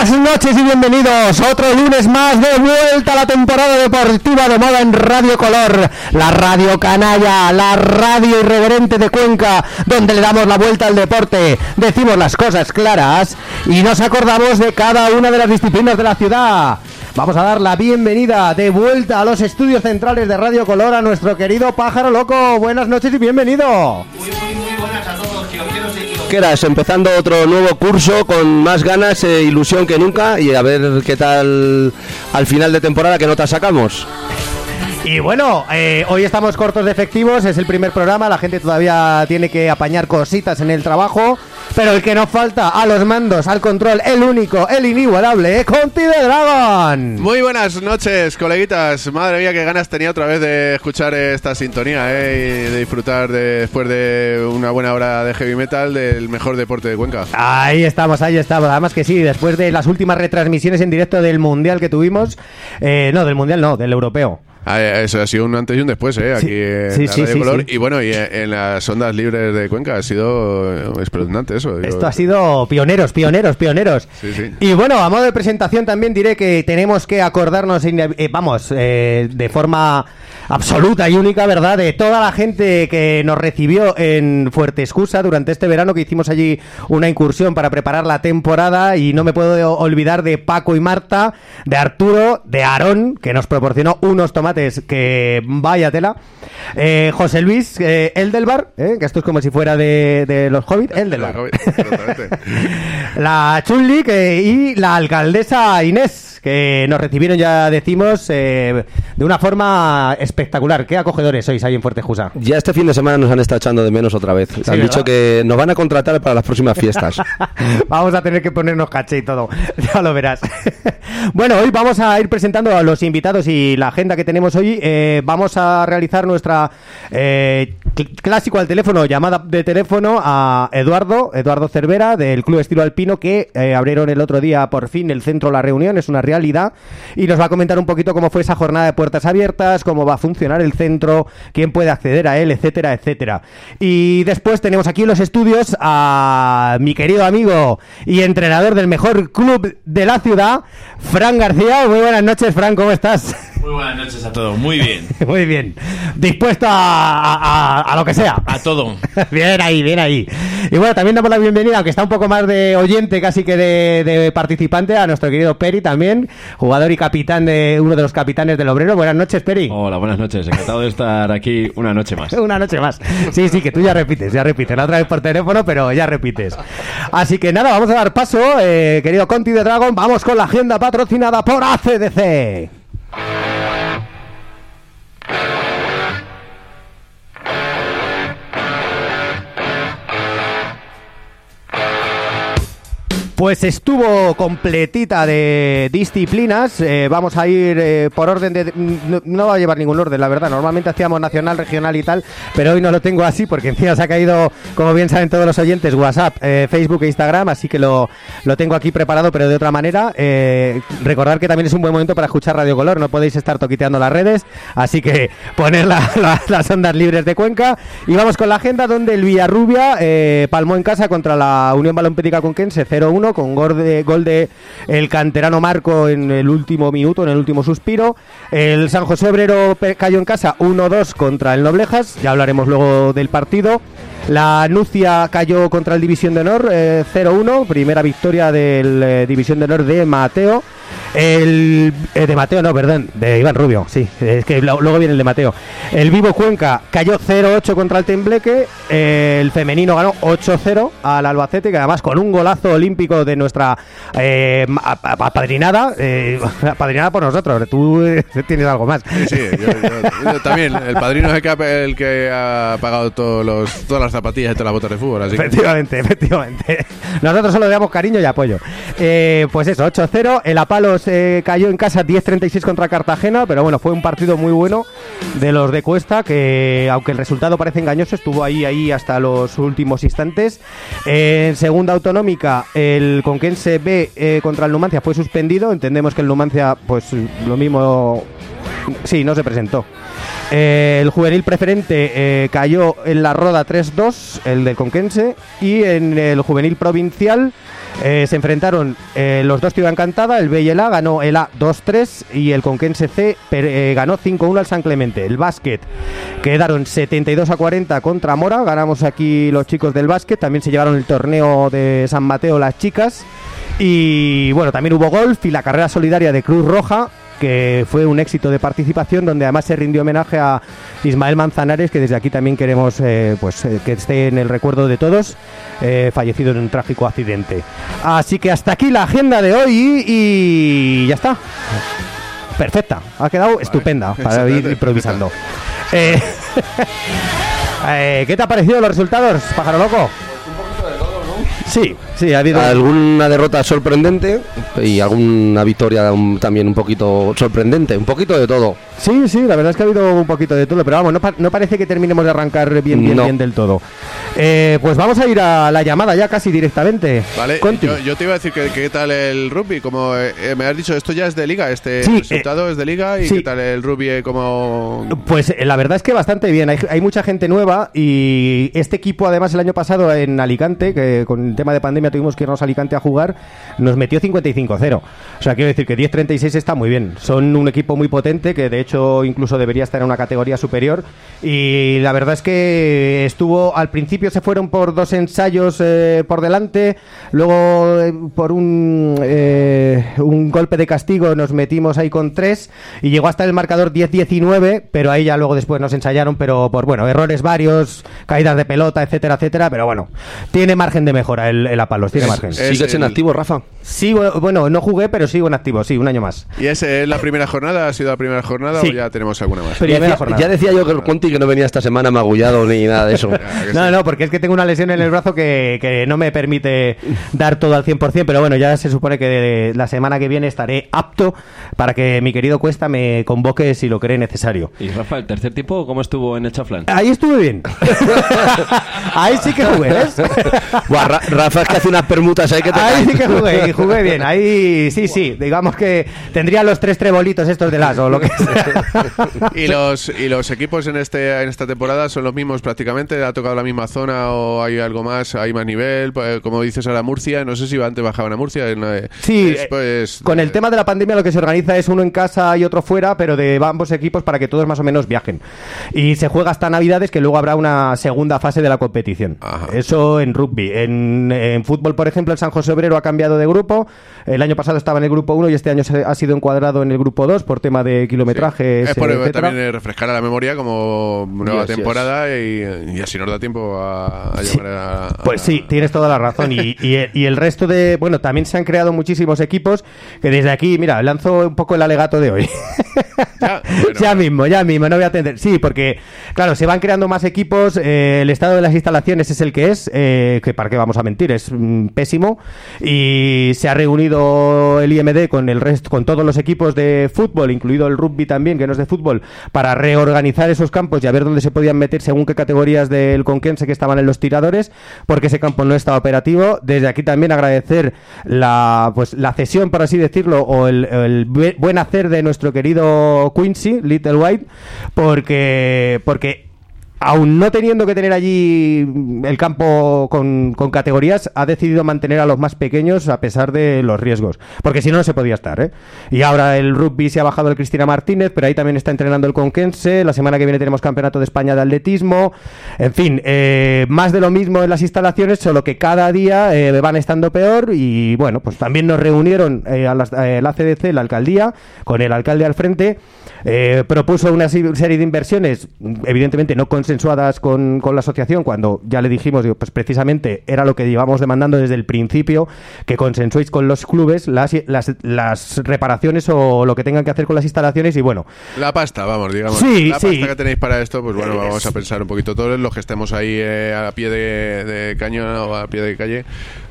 Buenas noches y bienvenidos. Otro lunes más de vuelta a la temporada deportiva de moda en Radio Color, la radio canalla, la radio irreverente de Cuenca, donde le damos la vuelta al deporte, decimos las cosas claras y nos acordamos de cada una de las disciplinas de la ciudad. Vamos a dar la bienvenida de vuelta a los estudios centrales de Radio Color a nuestro querido Pájaro Loco. Buenas noches y bienvenido. Muy buenas a todos, quiroqueros y quiroqueras. Empezando otro nuevo curso con más ganas e ilusión que nunca, y a ver qué tal al final de temporada, qué notas sacamos. Y bueno, hoy estamos cortos de efectivos, es el primer programa, la gente todavía tiene que apañar cositas en el trabajo, pero el que nos falta a los mandos, al control, el único, el inigualable, Conti de Dragon. Muy buenas noches, coleguitas. Madre mía, qué ganas tenía otra vez de escuchar esta sintonía, y de disfrutar después de una buena hora de heavy metal del mejor deporte de Cuenca. Ahí estamos, además que sí, después de las últimas retransmisiones en directo del Mundial que tuvimos, del Europeo. Eso ha sido un antes y un después, aquí en la Radio Color. Sí. Y bueno, y en las ondas libres de Cuenca ha sido espeluznante eso. Esto ha sido pioneros. Sí. Y bueno, a modo de presentación también diré que tenemos que acordarnos, de forma absoluta y única, ¿verdad?, de toda la gente que nos recibió en Fuerte Excusa durante este verano, que hicimos allí una incursión para preparar la temporada, y no me puedo olvidar de Paco y Marta, de Arturo, de Aarón, que nos proporcionó unos tomates que vaya tela, José Luis, Eldelbar, que esto es como si fuera de los Hobbit, Eldelbar, la Chunli y la alcaldesa Inés, que nos recibieron, ya decimos, de una forma espectacular. Qué acogedores sois ahí en Fuerte Excusa. Ya este fin de semana nos han estado echando de menos otra vez. Sí, han dicho que nos van a contratar para las próximas fiestas. Vamos a tener que ponernos caché y todo, ya lo verás. Bueno, hoy vamos a ir presentando a los invitados y la agenda que tenemos hoy. Vamos a realizar nuestra clásico al teléfono, llamada de teléfono a Eduardo Cervera, del Club Estilo Alpino, que abrieron el otro día por fin el centro La Reunión. Es una realidad, y nos va a comentar un poquito cómo fue esa jornada de puertas abiertas, cómo va a funcionar el centro, quién puede acceder a él, etcétera, etcétera. Y después tenemos aquí en los estudios a mi querido amigo y entrenador del mejor club de la ciudad, Fran García. Muy buenas noches, Fran, ¿cómo estás? Muy buenas noches a todos, muy bien. Muy bien, dispuesto a lo que sea. A todo. Bien ahí. Y bueno, también damos la bienvenida, aunque está un poco más de oyente casi que de participante, a nuestro querido Peri también, jugador y capitán de uno de los capitanes del Obrero. Buenas noches, Peri. Hola, buenas noches, encantado de estar aquí una noche más. Una noche más. Sí, que tú ya repites, la otra vez por teléfono, pero ya repites. Así que nada, vamos a dar paso, querido Conti de Dragon, vamos con la agenda patrocinada por ACDC. Pues estuvo completita de disciplinas. Vamos a ir por orden de... No va a llevar ningún orden, la verdad. Normalmente hacíamos nacional, regional y tal, pero hoy no lo tengo así porque encima se ha caído, como bien saben todos los oyentes, WhatsApp, Facebook e Instagram, así que lo tengo aquí preparado, pero de otra manera. Recordar que también es un buen momento para escuchar Radio Color. No podéis estar toquiteando las redes, así que poner las ondas libres de Cuenca. Y vamos con la agenda, donde el Villarrubia palmó en casa contra la Unión Balompédica Conquense 0-1, con gol de el canterano Marco en el último minuto, en el último suspiro. El San José Obrero cayó en casa 1-2 contra el Noblejas, ya hablaremos luego del partido. La Nucia cayó contra el División de Honor 0-1, primera victoria del División de Honor de Mateo. De Iván Rubio, sí, es que luego viene el de Mateo. El Vivo Cuenca cayó 0-8 contra el Tembleque. El femenino ganó 8-0 al Albacete, que además con un golazo olímpico de nuestra apadrinada por nosotros. Tú tienes algo más. Sí, yo también. El padrino es el que ha pagado todas las zapatillas y todas las botas de fútbol, así efectivamente. Nosotros solo le damos cariño y apoyo. Pues eso, 8-0. El Apalos cayó en casa 10-36 contra Cartagena, pero bueno, fue un partido muy bueno de los de Cuesta, que aunque el resultado parece engañoso, estuvo ahí hasta los últimos instantes. En segunda autonómica, el Conquense B contra el Numancia fue suspendido. Entendemos que el Numancia, pues lo mismo, sí, no se presentó. El juvenil preferente cayó en la Roda 3-2, el del Conquense, y en el juvenil provincial se enfrentaron los dos Ciudad Encantada, el B y el A, ganó el A 2-3 y el Conquense C ganó 5-1 al San Clemente. El básquet quedaron 72-40 contra Mora, ganamos aquí los chicos del básquet, también se llevaron el torneo de San Mateo las chicas. Y bueno, también hubo golf y la carrera solidaria de Cruz Roja, que fue un éxito de participación, donde además se rindió homenaje a Ismael Manzanares, que desde aquí también queremos que esté en el recuerdo de todos, fallecido en un trágico accidente. Así que hasta aquí la agenda de hoy y ya está. Perfecta, ha quedado estupenda para ir improvisando. ¿Qué te ha parecido los resultados, pájaro loco? Sí, ha habido alguna derrota sorprendente y alguna victoria también un poquito sorprendente, un poquito de todo. Sí, la verdad es que ha habido un poquito de todo, pero vamos, no parece que terminemos de arrancar bien del todo. Pues vamos a ir a la llamada ya casi directamente. Vale, yo te iba a decir que qué tal el rugby, como me has dicho, esto ya es de liga, resultado es de liga, y sí. ¿Qué tal el rugby como...? Pues la verdad es que bastante bien, hay mucha gente nueva y este equipo además el año pasado en Alicante, que con el tema de pandemia tuvimos que irnos a Alicante a jugar, nos metió 55-0. O sea, quiero decir que 10-36 está muy bien. Son un equipo muy potente que de hecho incluso debería estar en una categoría superior. Y la verdad es que al principio se fueron por 2 ensayos por delante, luego por un golpe de castigo nos metimos ahí con 3 y llegó hasta el marcador 10-19, pero ahí ya luego después nos ensayaron, pero por errores varios, caídas de pelota, etcétera, pero bueno, tiene margen de mejora el Apalos, tiene margen. ¿Sigues en activo, Rafa? Sí, bueno, no jugué, pero sigo en activo, sí, un año más. ¿Y es la primera jornada? ¿Ha sido la primera jornada o ya tenemos alguna más? Ya decía yo que el Conti que no venía esta semana magullado ni nada de eso. No, porque es que tengo una lesión en el brazo que no me permite dar todo al 100%, pero bueno, ya se supone que la semana que viene estaré apto para que mi querido Cuesta me convoque si lo cree necesario. ¿Y Rafa, el tercer tiempo cómo estuvo en el Chaflán? Ahí estuve bien. Ahí sí que jugué, ¿ves? Buah, Rafa es que hace unas permutas ahí que te ahí sí que jugué bien. Ahí sí, digamos que tendría los 3 trebolitos estos de las o lo que sea. ¿Y los equipos en esta temporada son los mismos prácticamente? ¿Ha tocado la misma zona o hay algo más? ¿Hay más nivel? Como dices ahora Murcia, no sé si antes bajaban a Murcia. Sí, con el tema de la pandemia lo que se organiza es uno en casa y otro fuera, pero de ambos equipos para que todos más o menos viajen. Y se juega hasta Navidades, que luego habrá una segunda fase de la competición. Ajá. Eso en rugby. En fútbol, por ejemplo, el San José Obrero ha cambiado de grupo. El año pasado estaba en el grupo 1 y este año ha sido encuadrado en el grupo 2 por tema de kilometrajes. Sí. Es por también refrescar a la memoria como nueva temporada y así nos da tiempo a llegar a... Pues sí, tienes toda la razón. Y el resto de... Bueno, también se han creado muchísimos equipos que desde aquí, mira, lanzo un poco el alegato de hoy. Ya mismo, no voy a atender. Sí, porque, claro, se van creando más equipos, el estado de las instalaciones es el que es, que para qué vamos a mentir, es pésimo, y se ha reunido el IMD con todos los equipos de fútbol, incluido el rugby también, que no es de fútbol, para reorganizar esos campos y a ver dónde se podían meter según qué categorías del Conquense que estaban en los tiradores, porque ese campo no estaba operativo. Desde aquí también agradecer la cesión, por así decirlo, o el buen hacer de nuestro querido Quincy, Little White, porque aún no teniendo que tener allí el campo con categorías, ha decidido mantener a los más pequeños a pesar de los riesgos, porque si no se podía estar, ¿eh? Y ahora el rugby se ha bajado el Cristina Martínez, pero ahí también está entrenando el Conquense. La semana que viene tenemos Campeonato de España de Atletismo. En fin, más de lo mismo en las instalaciones, solo que cada día van estando peor. Y bueno, pues también nos reunieron la CDC, la alcaldía, con el alcalde al frente. Propuso una serie de inversiones, evidentemente no consensuadas con la asociación, cuando ya le dijimos, pues precisamente era lo que llevamos demandando desde el principio, que consensuéis con los clubes las reparaciones o lo que tengan que hacer con las instalaciones. Y bueno, la pasta, vamos, digamos, pasta que tenéis para esto, pues bueno, vamos a pensar un poquito todos los que estemos ahí a pie de cañón o a pie de calle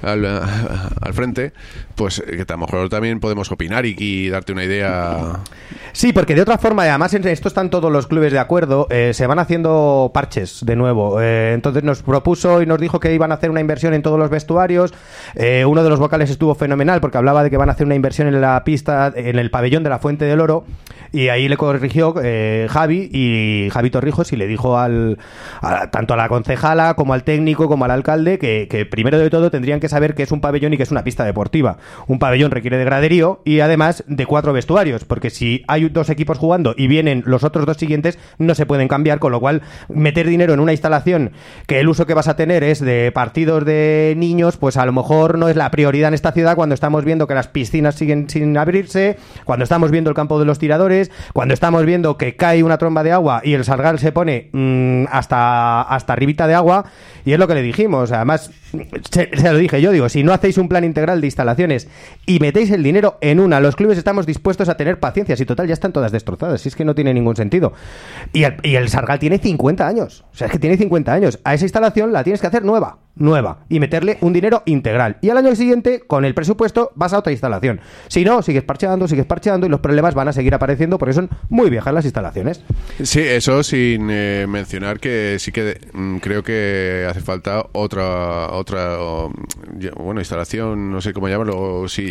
al frente, pues que a lo mejor también podemos opinar y darte una idea. Sí, porque de otra forma, además en esto están todos los clubes de acuerdo, se van haciendo parches de nuevo. Entonces nos propuso y nos dijo que iban a hacer una inversión en todos los vestuarios. Uno de los vocales estuvo fenomenal porque hablaba de que van a hacer una inversión en la pista, en el pabellón de la Fuente del Oro, y ahí le corrigió Javi Torrijos, y le dijo tanto a la concejala como al técnico como al alcalde que primero de todo tendrían que saber que es un pabellón y que es una pista deportiva. Un pabellón requiere de graderío y además de 4 vestuarios, porque si hay 2 equipos jugando y vienen los otros 2 siguientes, no se pueden cambiar, con lo cual meter dinero en una instalación que el uso que vas a tener es de partidos de niños, pues a lo mejor no es la prioridad en esta ciudad, cuando estamos viendo que las piscinas siguen sin abrirse, cuando estamos viendo el campo de los tiradores, cuando estamos viendo que cae una tromba de agua y el Sargal se pone hasta arribita de agua. Y es lo que le dijimos, además se lo dije yo, digo, si no hacéis un plan integral de instalaciones y metéis el dinero en una, los clubes estamos dispuestos a tener paciencia, si total ya están todas destrozadas, si es que no tiene ningún sentido. Y el Sargal tiene 50 años, o sea, es que tiene 50 años, a esa instalación la tienes que hacer nueva, y meterle un dinero integral, y al año siguiente con el presupuesto vas a otra instalación. Si no, sigues parcheando y los problemas van a seguir apareciendo porque son muy viejas las instalaciones. Sí, eso sin mencionar que sí que creo que hace falta otra instalación, no sé cómo llamarlo, sí,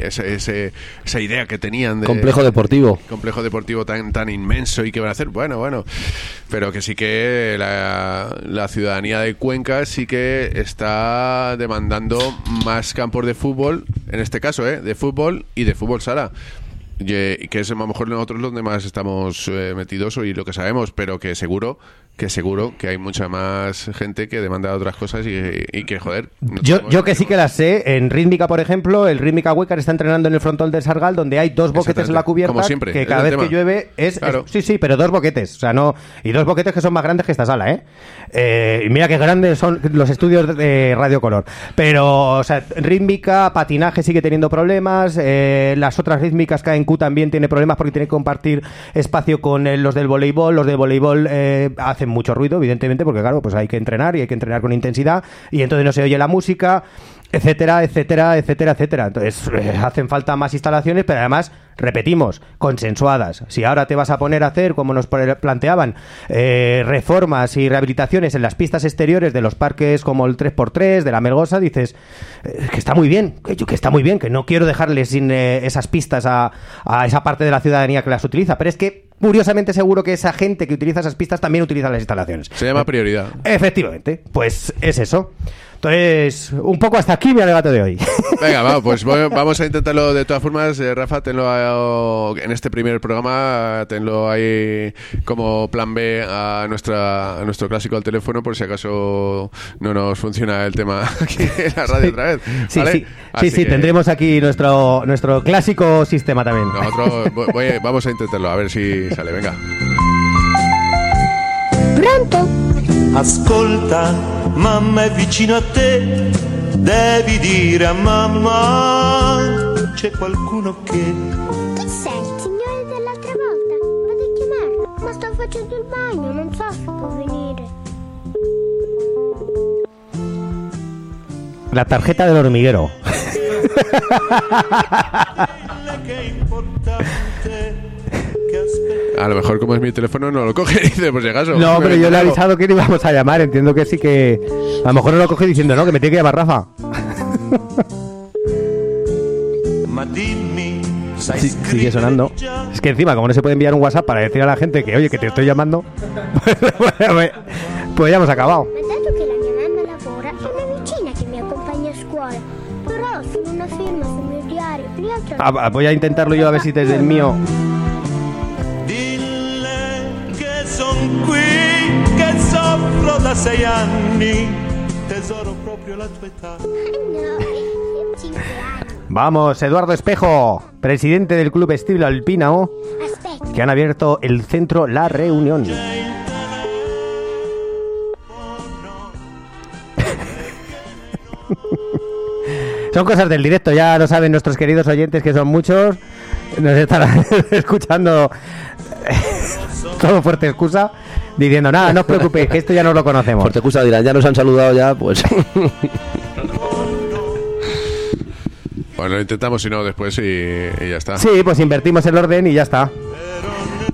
esa idea que tenían de complejo deportivo tan inmenso, y que van a hacer bueno, pero que sí que la ciudadanía de Cuenca sí que está demandando más campos de fútbol, en este caso, de fútbol y de fútbol sala. Y que es a lo mejor nosotros donde más estamos metidos y lo que sabemos, pero que seguro que hay mucha más gente que demanda otras cosas y que, joder... Yo que sí que las sé. En Rítmica, por ejemplo, el Rítmica Huécar está entrenando en el frontón del Sargal, donde hay 2 boquetes en la cubierta, como siempre, que cada vez que llueve claro. Sí, pero 2 boquetes, o sea, no, y 2 boquetes que son más grandes que esta sala, y mira qué grandes son los estudios de Radio Color. Pero, o sea, Rítmica, patinaje sigue teniendo problemas, las otras rítmicas, KNQ también tiene problemas porque tiene que compartir espacio con los del voleibol. Los del voleibol hacen mucho ruido, evidentemente, porque claro, pues hay que entrenar y hay que entrenar con intensidad, y entonces no se oye la música, etcétera. Entonces hacen falta más instalaciones, pero además, repetimos, consensuadas. Si ahora te vas a poner a hacer, como nos planteaban, reformas y rehabilitaciones en las pistas exteriores de los parques como el 3x3 de la Melgosa, dices que está muy bien, que no quiero dejarles sin esas pistas a esa parte de la ciudadanía que las utiliza, pero es que curiosamente seguro que esa gente que utiliza esas pistas también utiliza las instalaciones. Se llama prioridad. Efectivamente, pues es eso. Entonces, un poco hasta aquí mi alegato de hoy. Venga, pues vamos a intentarlo de todas formas. Rafa, tenlo en este primer programa, tenlo ahí como plan B a nuestro clásico al teléfono, por si acaso no nos funciona el tema aquí en la radio otra vez. ¿Vale? Sí, tendremos aquí nuestro clásico sistema también. Nosotros vamos a intentarlo, a ver si sale. Venga. Pronto? Ascolta, mamma è vicino a te, devi dire a mamma, c'è qualcuno che... Chi sei? Il signore dell'altra volta? Vado a chiamarlo, ma sto facendo il bagno, non so se può venire. La tarjeta del hormiguero. A lo mejor, como es mi teléfono, no lo coge, dice, por si acaso. No, pero yo le he avisado que le íbamos a llamar. Entiendo que sí, que a lo mejor no lo coge diciendo, no, que me tiene que llamar Rafa. Sí, sigue sonando. Es que encima, como no se puede enviar un WhatsApp para decir a la gente que, oye, que te estoy llamando, pues ya hemos acabado. Dato che la mia mamma lavora, è una vicina che mi accompagna a scuola. Però sono una firma sul mio diario. Voy a intentarlo yo a ver si desde el mío... Son qui che soffro da 6 anni, tesoro proprio la tua età. No, 5 anni. Vamos, Eduardo Espejo, presidente del Club Estilo Alpinao, que han abierto el centro La Reunión. Son cosas del directo, ya lo saben nuestros queridos oyentes, que son muchos. Nos estarán escuchando todo Fuerte Excusa, diciendo, nada, no os preocupéis, que esto ya no lo conocemos. Fuerte Excusa dirán, ya nos han saludado ya, pues... Bueno, lo intentamos, si no, después y ya está. Sí, pues invertimos el orden y ya está.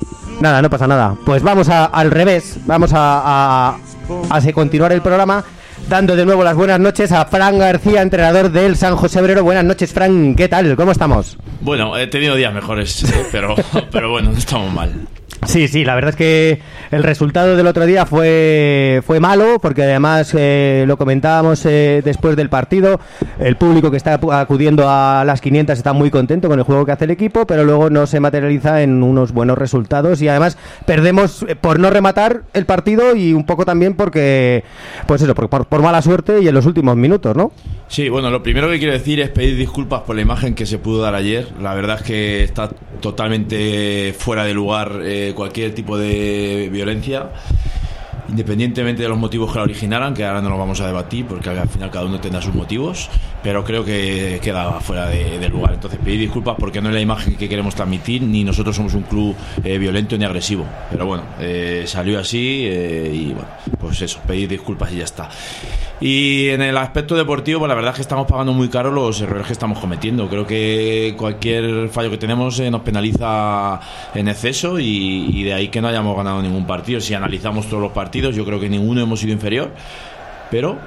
Nada, no pasa nada. Pues vamos al revés, vamos a continuar el programa dando de nuevo las buenas noches a Fran García, entrenador del San José Obrero. Buenas noches, Fran, ¿qué tal? ¿Cómo estamos? Bueno, he tenido días mejores, pero bueno, no estamos mal. Sí, la verdad es que el resultado del otro día fue malo, porque además lo comentábamos después del partido, el público que está acudiendo a las 500 está muy contento con el juego que hace el equipo, pero luego no se materializa en unos buenos resultados y además perdemos por no rematar el partido y un poco también porque, pues eso, por mala suerte y en los últimos minutos, ¿no? Sí, bueno, lo primero que quiero decir es pedir disculpas por la imagen que se pudo dar ayer. La verdad es que está totalmente fuera de lugar cualquier tipo de violencia, independientemente de los motivos que la originaran, que ahora no lo vamos a debatir porque al final cada uno tendrá sus motivos, pero creo que queda fuera de lugar. Entonces pedir disculpas porque no es la imagen que queremos transmitir, ni nosotros somos un club violento ni agresivo, pero bueno, salió así y bueno, pues eso, pedir disculpas y ya está. Y en el aspecto deportivo, pues la verdad es que estamos pagando muy caro los errores que estamos cometiendo. Creo que cualquier fallo que tenemos nos penaliza en exceso y de ahí que no hayamos ganado ningún partido. Si analizamos todos los partidos, yo creo que ninguno hemos sido inferior, pero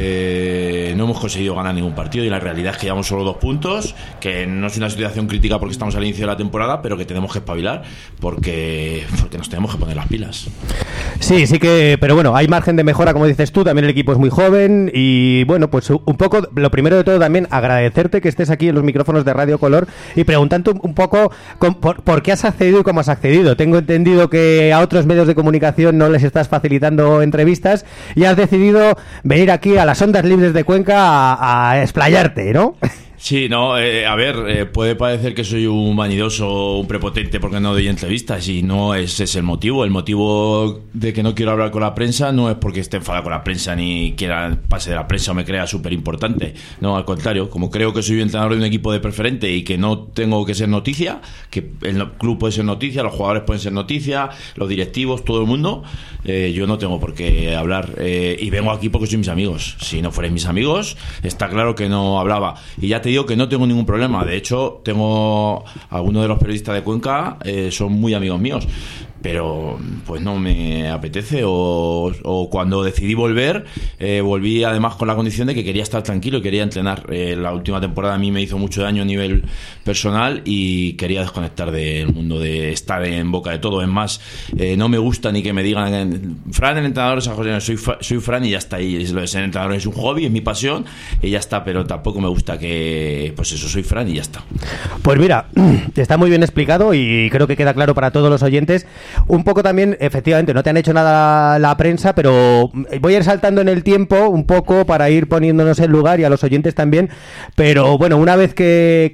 no hemos conseguido ganar ningún partido y la realidad es que llevamos solo 2 puntos, que no es una situación crítica porque estamos al inicio de la temporada, pero que tenemos que espabilar porque nos tenemos que poner las pilas. Sí que, pero bueno, hay margen de mejora, como dices tú, también el equipo es muy joven y bueno, pues un poco, lo primero de todo también agradecerte que estés aquí en los micrófonos de Radio Color y preguntando un poco por qué has accedido y cómo has accedido. Tengo entendido que a otros medios de comunicación no les estás facilitando entrevistas y has decidido venir aquí a las ondas libres de Cuenca a explayarte, ¿no? Sí, no, a ver, puede parecer que soy un vanidoso, un prepotente porque no doy entrevistas y no ese es el motivo. El motivo de que no quiero hablar con la prensa no es porque esté enfadado con la prensa ni quiera pase de la prensa o me crea súper importante. No, al contrario, como creo que soy entrenador de un equipo de preferente y que no tengo que ser noticia, que el club puede ser noticia, los jugadores pueden ser noticia, los directivos, todo el mundo, yo no tengo por qué hablar y vengo aquí porque soy mis amigos. Si no fuerais mis amigos, está claro que no hablaba. Y ya te digo que no tengo ningún problema. De hecho, tengo algunos de los periodistas de Cuenca son muy amigos míos, pero pues no me apetece o cuando decidí volver volví además con la condición de que quería estar tranquilo y quería entrenar. La última temporada a mí me hizo mucho daño a nivel personal y quería desconectar del mundo de estar en boca de todo. Es más, no me gusta ni que me digan Fran el entrenador es San José, soy Fran y ya está. Y lo de ser entrenador es un hobby, es mi pasión y ya está, pero tampoco me gusta que pues eso, soy Fran y ya está. Pues mira, está muy bien explicado y creo que queda claro para todos los oyentes. Un poco también, efectivamente, no te han hecho nada la prensa, pero voy a ir saltando en el tiempo un poco para ir poniéndonos en lugar y a los oyentes también. Pero bueno, una vez que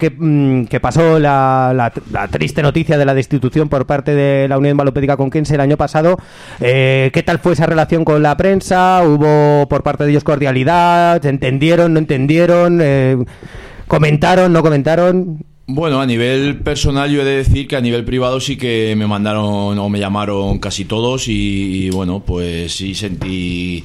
pasó la triste noticia de la destitución por parte de la Unión Balonmépedica Conquense el año pasado, ¿qué tal fue esa relación con la prensa? ¿Hubo por parte de ellos cordialidad? ¿Se entendieron? ¿No entendieron? ¿Comentaron? ¿No comentaron? Bueno, a nivel personal yo he de decir que a nivel privado sí que me mandaron o me llamaron casi todos y bueno, pues sí sentí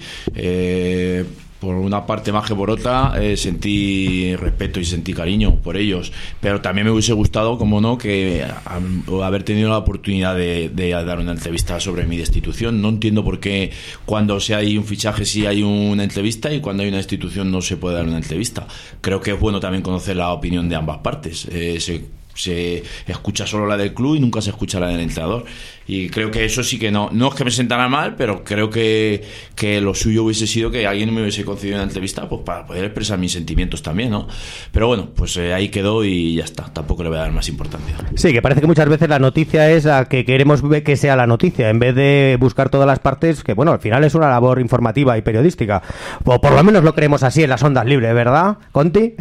por una parte más que por otra sentí respeto y sentí cariño por ellos, pero también me hubiese gustado, como no, que haber tenido la oportunidad de dar una entrevista sobre mi destitución. No entiendo por qué cuando hay un fichaje sí hay una entrevista y cuando hay una destitución no se puede dar una entrevista. Creo que es bueno también conocer la opinión de ambas partes. Se escucha solo la del club y nunca se escucha la del entrenador y creo que eso sí que no es que me sentara mal, pero creo que lo suyo hubiese sido que alguien me hubiese concedido una entrevista pues para poder expresar mis sentimientos también, ¿no? Pero bueno, pues ahí quedó y ya está, tampoco le voy a dar más importancia. Sí, que parece que muchas veces la noticia es la que queremos que sea la noticia en vez de buscar todas las partes, que bueno, al final es una labor informativa y periodística, o por lo menos lo creemos así en las ondas libres, ¿verdad, Conti?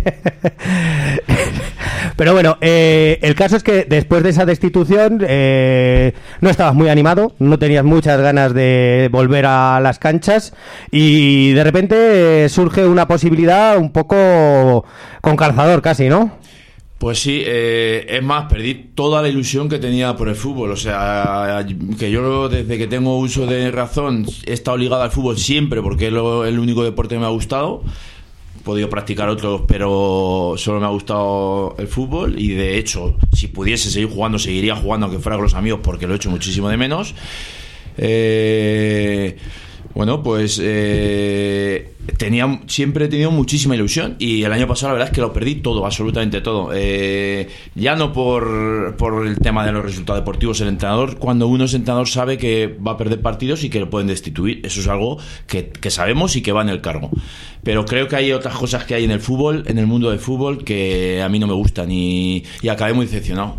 Pero bueno, el caso es que después de esa destitución no estabas muy animado, no tenías muchas ganas de volver a las canchas y de repente surge una posibilidad un poco con calzador casi, ¿no? Pues sí, es más, perdí toda la ilusión que tenía por el fútbol. O sea, que yo desde que tengo uso de razón he estado ligado al fútbol siempre porque es el único deporte que me ha gustado. He podido practicar otros, pero solo me ha gustado el fútbol y de hecho, si pudiese seguir jugando, seguiría jugando aunque fuera con los amigos porque lo he hecho muchísimo de menos. Bueno, pues siempre he tenido muchísima ilusión y el año pasado la verdad es que lo perdí todo, absolutamente todo. Ya no por el tema de los resultados deportivos, el entrenador, cuando uno es entrenador sabe que va a perder partidos y que lo pueden destituir. Eso es algo que sabemos y que va en el cargo. Pero creo que hay otras cosas que hay en el fútbol, en el mundo del fútbol, que a mí no me gustan y acabé muy decepcionado.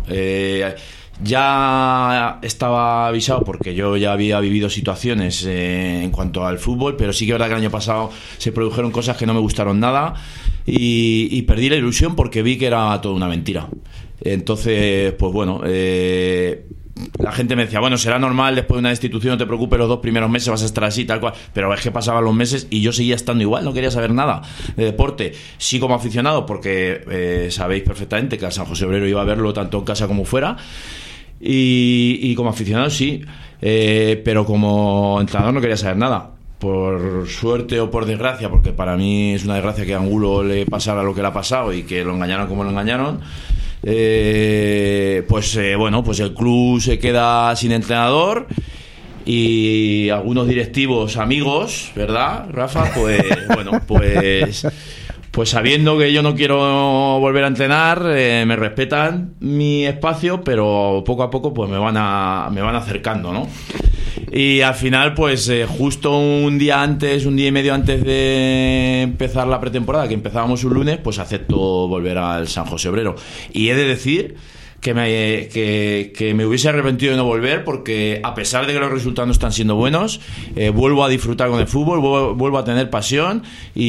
Ya estaba avisado porque yo ya había vivido situaciones en cuanto al fútbol, pero sí que es verdad que el año pasado se produjeron cosas que no me gustaron nada y perdí la ilusión porque vi que era toda una mentira. Entonces, pues bueno, la gente me decía, bueno, será normal después de una destitución, no te preocupes, los 2 primeros meses vas a estar así, tal cual, pero es que pasaban los meses y yo seguía estando igual, no quería saber nada de deporte. Sí, como aficionado, porque sabéis perfectamente que al San José Obrero iba a verlo tanto en casa como fuera. Y como aficionado sí, pero como entrenador no quería saber nada. Por suerte o por desgracia, porque para mí es una desgracia que a Angulo le pasara lo que le ha pasado y que lo engañaron como lo engañaron, pues el club se queda sin entrenador y algunos directivos amigos, ¿verdad, Rafa? Pues bueno, pues sabiendo que yo no quiero volver a entrenar, me respetan mi espacio, pero poco a poco pues me van acercando, ¿no? Y al final, pues justo un día y medio antes de empezar la pretemporada, que empezábamos un lunes, pues acepto volver al San José Obrero. Y he de decir que me hubiese arrepentido de no volver, porque a pesar de que los resultados no están siendo buenos, vuelvo a disfrutar con el fútbol, vuelvo a tener pasión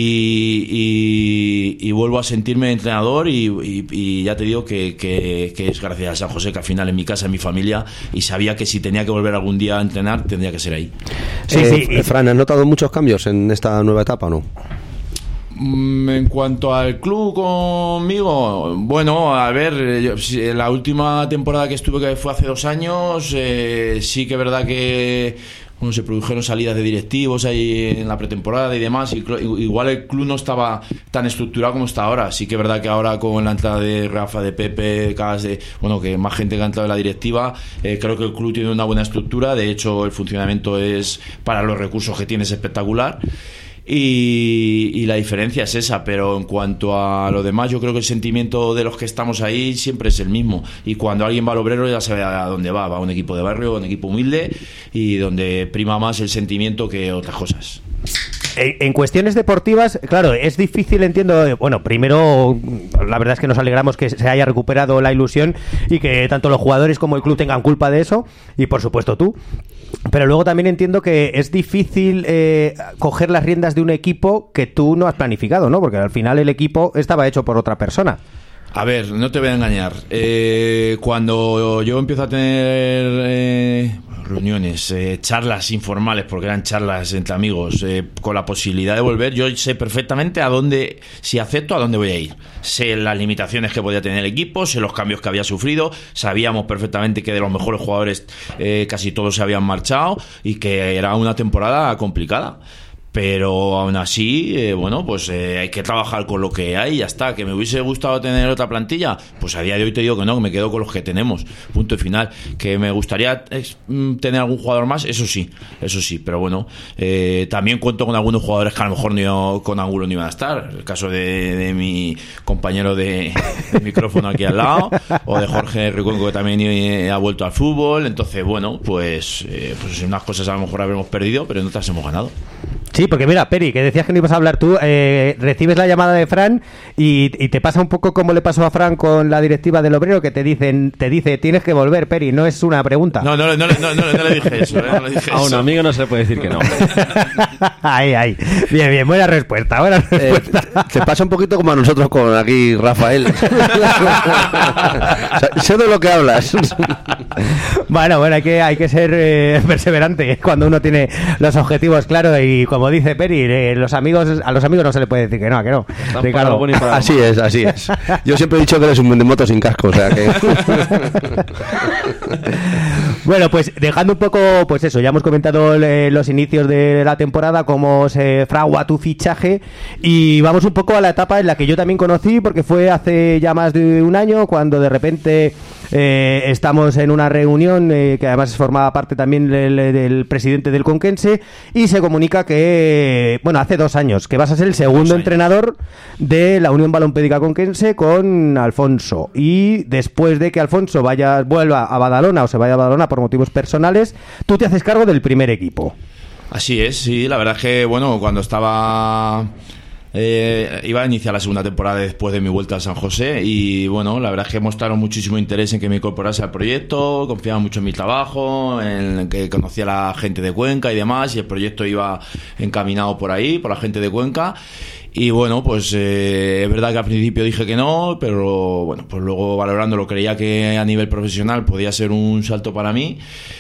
y vuelvo a sentirme entrenador y ya te digo que es gracias a San José, que al final en mi casa, en mi familia, y sabía que si tenía que volver algún día a entrenar tendría que ser ahí. Sí. Fran, ¿has notado muchos cambios en esta nueva etapa o no? En cuanto al club conmigo, bueno, a ver, la última temporada que estuve, que fue hace 2 años, sí que es verdad que se produjeron salidas de directivos ahí en la pretemporada y demás, y igual el club no estaba tan estructurado como está ahora. Sí que es verdad que ahora con la entrada de Rafa, de Pepe, que más gente que ha entrado en la directiva, creo que el club tiene una buena estructura. De hecho, el funcionamiento es, para los recursos que tiene, es espectacular. Y la diferencia es esa, pero en cuanto a lo demás, yo creo que el sentimiento de los que estamos ahí siempre es el mismo, y cuando alguien va al Obrero ya sabe a dónde va a un equipo de barrio, un equipo humilde, y donde prima más el sentimiento que otras cosas. En cuestiones deportivas, claro, es difícil, entiendo. Bueno, primero, la verdad es que nos alegramos que se haya recuperado la ilusión y que tanto los jugadores como el club tengan culpa de eso, y por supuesto tú. Pero luego también entiendo que es difícil coger las riendas de un equipo que tú no has planificado, ¿no? Porque al final el equipo estaba hecho por otra persona. A ver, no te voy a engañar. Cuando yo empiezo a tener reuniones, charlas informales, porque eran charlas entre amigos, con la posibilidad de volver, yo sé perfectamente si acepto, a dónde voy a ir. Sé las limitaciones que podía tener el equipo, sé los cambios que había sufrido, sabíamos perfectamente que de los mejores jugadores casi todos se habían marchado y que era una temporada complicada. Pero aún así, hay que trabajar con lo que hay y ya está. ¿Que me hubiese gustado tener otra plantilla? Pues a día de hoy te digo que no, que me quedo con los que tenemos, punto y final. ¿Que me gustaría tener algún jugador más? Eso sí, pero bueno, también cuento con algunos jugadores que a lo mejor con Angulo no iban a estar. El caso de mi compañero de micrófono aquí al lado, o de Jorge Ricuenco, que también ha vuelto al fútbol. Entonces, pues unas cosas a lo mejor habremos perdido, pero en otras hemos ganado. Sí, porque mira, Peri, que decías que no ibas a hablar tú, recibes la llamada de Fran y te pasa un poco como le pasó a Fran con la directiva del Obrero, que te dice, tienes que volver, Peri, no es una pregunta. No le dije eso. A un amigo no se le puede decir que no. Ahí. Bien, buena respuesta. Te pasa un poquito como a nosotros con aquí Rafael. Sé de lo que hablas. Bueno, hay que ser perseverante cuando uno tiene los objetivos claros, y como dice Peri, a los amigos no se le puede decir que no, ¿a que no? Ricardo. Así es. Yo siempre he dicho que eres un vendemoto sin casco, o sea que... Bueno, pues dejando un poco, pues eso, ya hemos comentado los inicios de la temporada, cómo se fragua tu fichaje, y vamos un poco a la etapa en la que yo también conocí, porque fue hace ya más de un año, cuando de repente estamos en una reunión que además formaba parte también del presidente del Conquense, y se comunica que, bueno, hace 2 años, que vas a ser el segundo entrenador de la Unión Balompédica Conquense con Alfonso, y después de que Alfonso vuelva a Badalona o se vaya a Badalona por motivos personales, tú te haces cargo del primer equipo. Así es, sí, la verdad es que, bueno, cuando estaba... iba a iniciar la segunda temporada después de mi vuelta a San José y bueno, la verdad es que mostraron muchísimo interés en que me incorporase al proyecto, confiaban mucho en mi trabajo, en que conocía a la gente de Cuenca y demás, y el proyecto iba encaminado por ahí, por la gente de Cuenca. Y bueno, pues es verdad que al principio dije que no, pero bueno, pues luego valorándolo creía que a nivel profesional podía ser un salto para mí.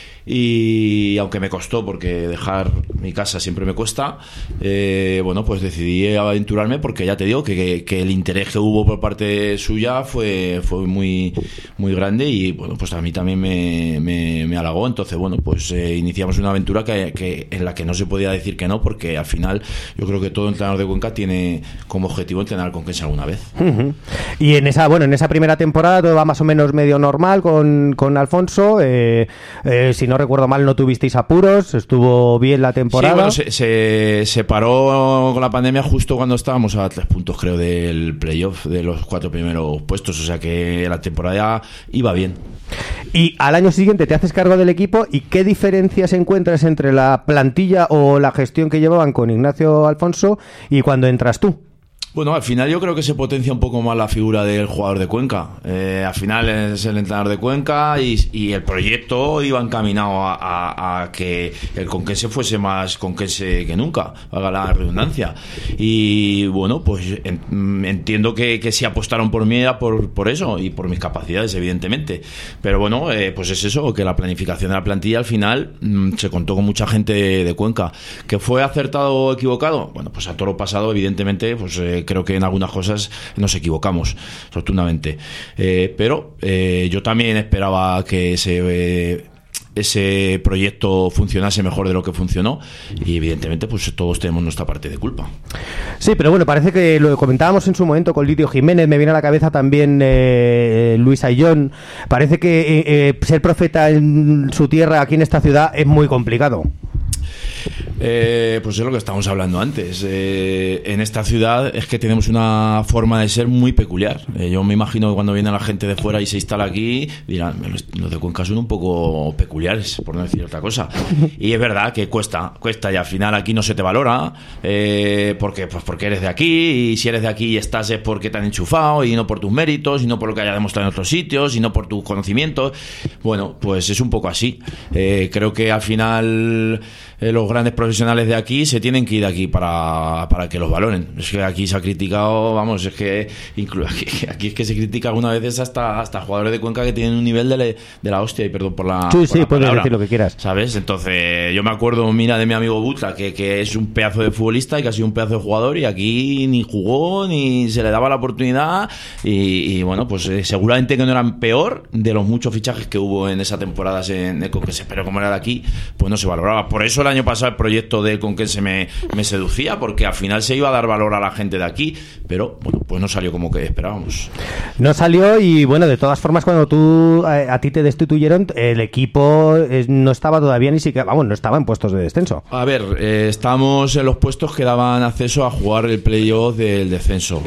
Y aunque me costó, porque dejar mi casa siempre me cuesta, bueno, pues decidí aventurarme, porque ya te digo que el interés que hubo por parte suya fue muy muy grande, y bueno, pues a mí también me halagó. Entonces bueno, pues iniciamos una aventura que en la que no se podía decir que no, porque al final yo creo que todo entrenador de Cuenca tiene como objetivo entrenar al Conquense alguna vez. Uh-huh. Y en esa primera temporada todo va más o menos medio normal con Alfonso, si no recuerdo mal no tuvisteis apuros, estuvo bien la temporada. Sí, bueno, se paró con la pandemia justo cuando estábamos a 3 puntos, creo, del playoff, de los 4 primeros puestos, o sea que la temporada iba bien. Y al año siguiente te haces cargo del equipo, ¿y qué diferencias encuentras entre la plantilla o la gestión que llevaban con Ignacio Alfonso y cuando entras tú? Bueno, al final yo creo que se potencia un poco más la figura del jugador de Cuenca. Al final es el entrenador de Cuenca y el proyecto iba encaminado a que el Conquense fuese más Conquense que nunca, haga la redundancia. Y bueno, pues entiendo que si apostaron por mí era por eso y por mis capacidades, evidentemente. Pero bueno, pues es eso, que la planificación de la plantilla al final se contó con mucha gente de Cuenca. ¿Que fue acertado o equivocado? Bueno, pues a todo lo pasado, evidentemente, pues creo que en algunas cosas nos equivocamos rotundamente, pero yo también esperaba que ese proyecto funcionase mejor de lo que funcionó, y evidentemente pues todos tenemos nuestra parte de culpa. Sí, pero bueno, parece que lo comentábamos en su momento con Lidio Jiménez, me viene a la cabeza también Luis Ayllón. Parece que ser profeta en su tierra, aquí en esta ciudad, es muy complicado. Pues es lo que estábamos hablando antes. En esta ciudad es que tenemos una forma de ser muy peculiar. Yo me imagino que cuando viene la gente de fuera y se instala aquí, dirán, los de Cuenca son un poco peculiares, por no decir otra cosa. Y es verdad que cuesta, y al final aquí no se te valora, porque eres de aquí, y si eres de aquí y estás es porque te han enchufado, y no por tus méritos, y no por lo que hayas demostrado en otros sitios, y no por tus conocimientos. Bueno, pues es un poco así. Creo que al final los grandes profesionales de aquí se tienen que ir de aquí para que los valoren. Es que aquí se ha criticado, vamos, es que aquí es que se critica algunas veces hasta jugadores de Cuenca que tienen un nivel de la hostia, y perdón por la sí, por la puedes palabra, decir lo que quieras, ¿sabes? Entonces yo me acuerdo, mira, de mi amigo Butra, que es un pedazo de futbolista y que ha sido un pedazo de jugador, y aquí ni jugó ni se le daba la oportunidad, y bueno, pues seguramente que no eran peor de los muchos fichajes que hubo en esa temporada en el Conquense, pero como era de aquí, pues no se valoraba. Por eso el año pasado el proyecto del Conquense me seducía, porque al final se iba a dar valor a la gente de aquí, pero bueno, pues no salió como que esperábamos. No salió, y bueno, de todas formas, cuando a ti te destituyeron, el equipo no estaba todavía ni siquiera, vamos, no estaba en puestos de descenso. A ver, estábamos en los puestos que daban acceso a jugar el playoff del descenso,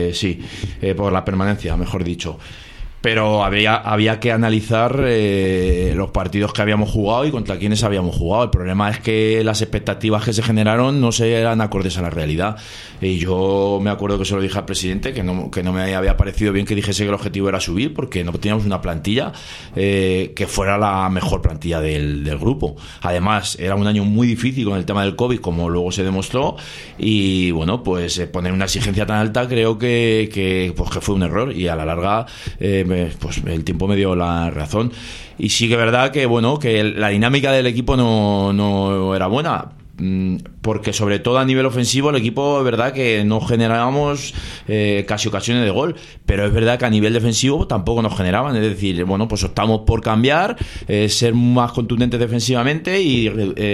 por la permanencia, mejor dicho. Pero había que analizar los partidos que habíamos jugado y contra quiénes habíamos jugado. El problema es que las expectativas que se generaron no se eran acordes a la realidad. Y yo me acuerdo que se lo dije al presidente, que no me había parecido bien que dijese que el objetivo era subir, porque no teníamos una plantilla que fuera la mejor plantilla del grupo. Además, era un año muy difícil con el tema del COVID, como luego se demostró. Y bueno, pues poner una exigencia tan alta creo que fue un error, y a la larga pues el tiempo me dio la razón. Y sí que es verdad que bueno, que la dinámica del equipo no era buena, porque sobre todo a nivel ofensivo el equipo es verdad que no generábamos casi ocasiones de gol, pero es verdad que a nivel defensivo tampoco nos generaban, es decir, bueno, pues optamos por cambiar, ser más contundentes defensivamente y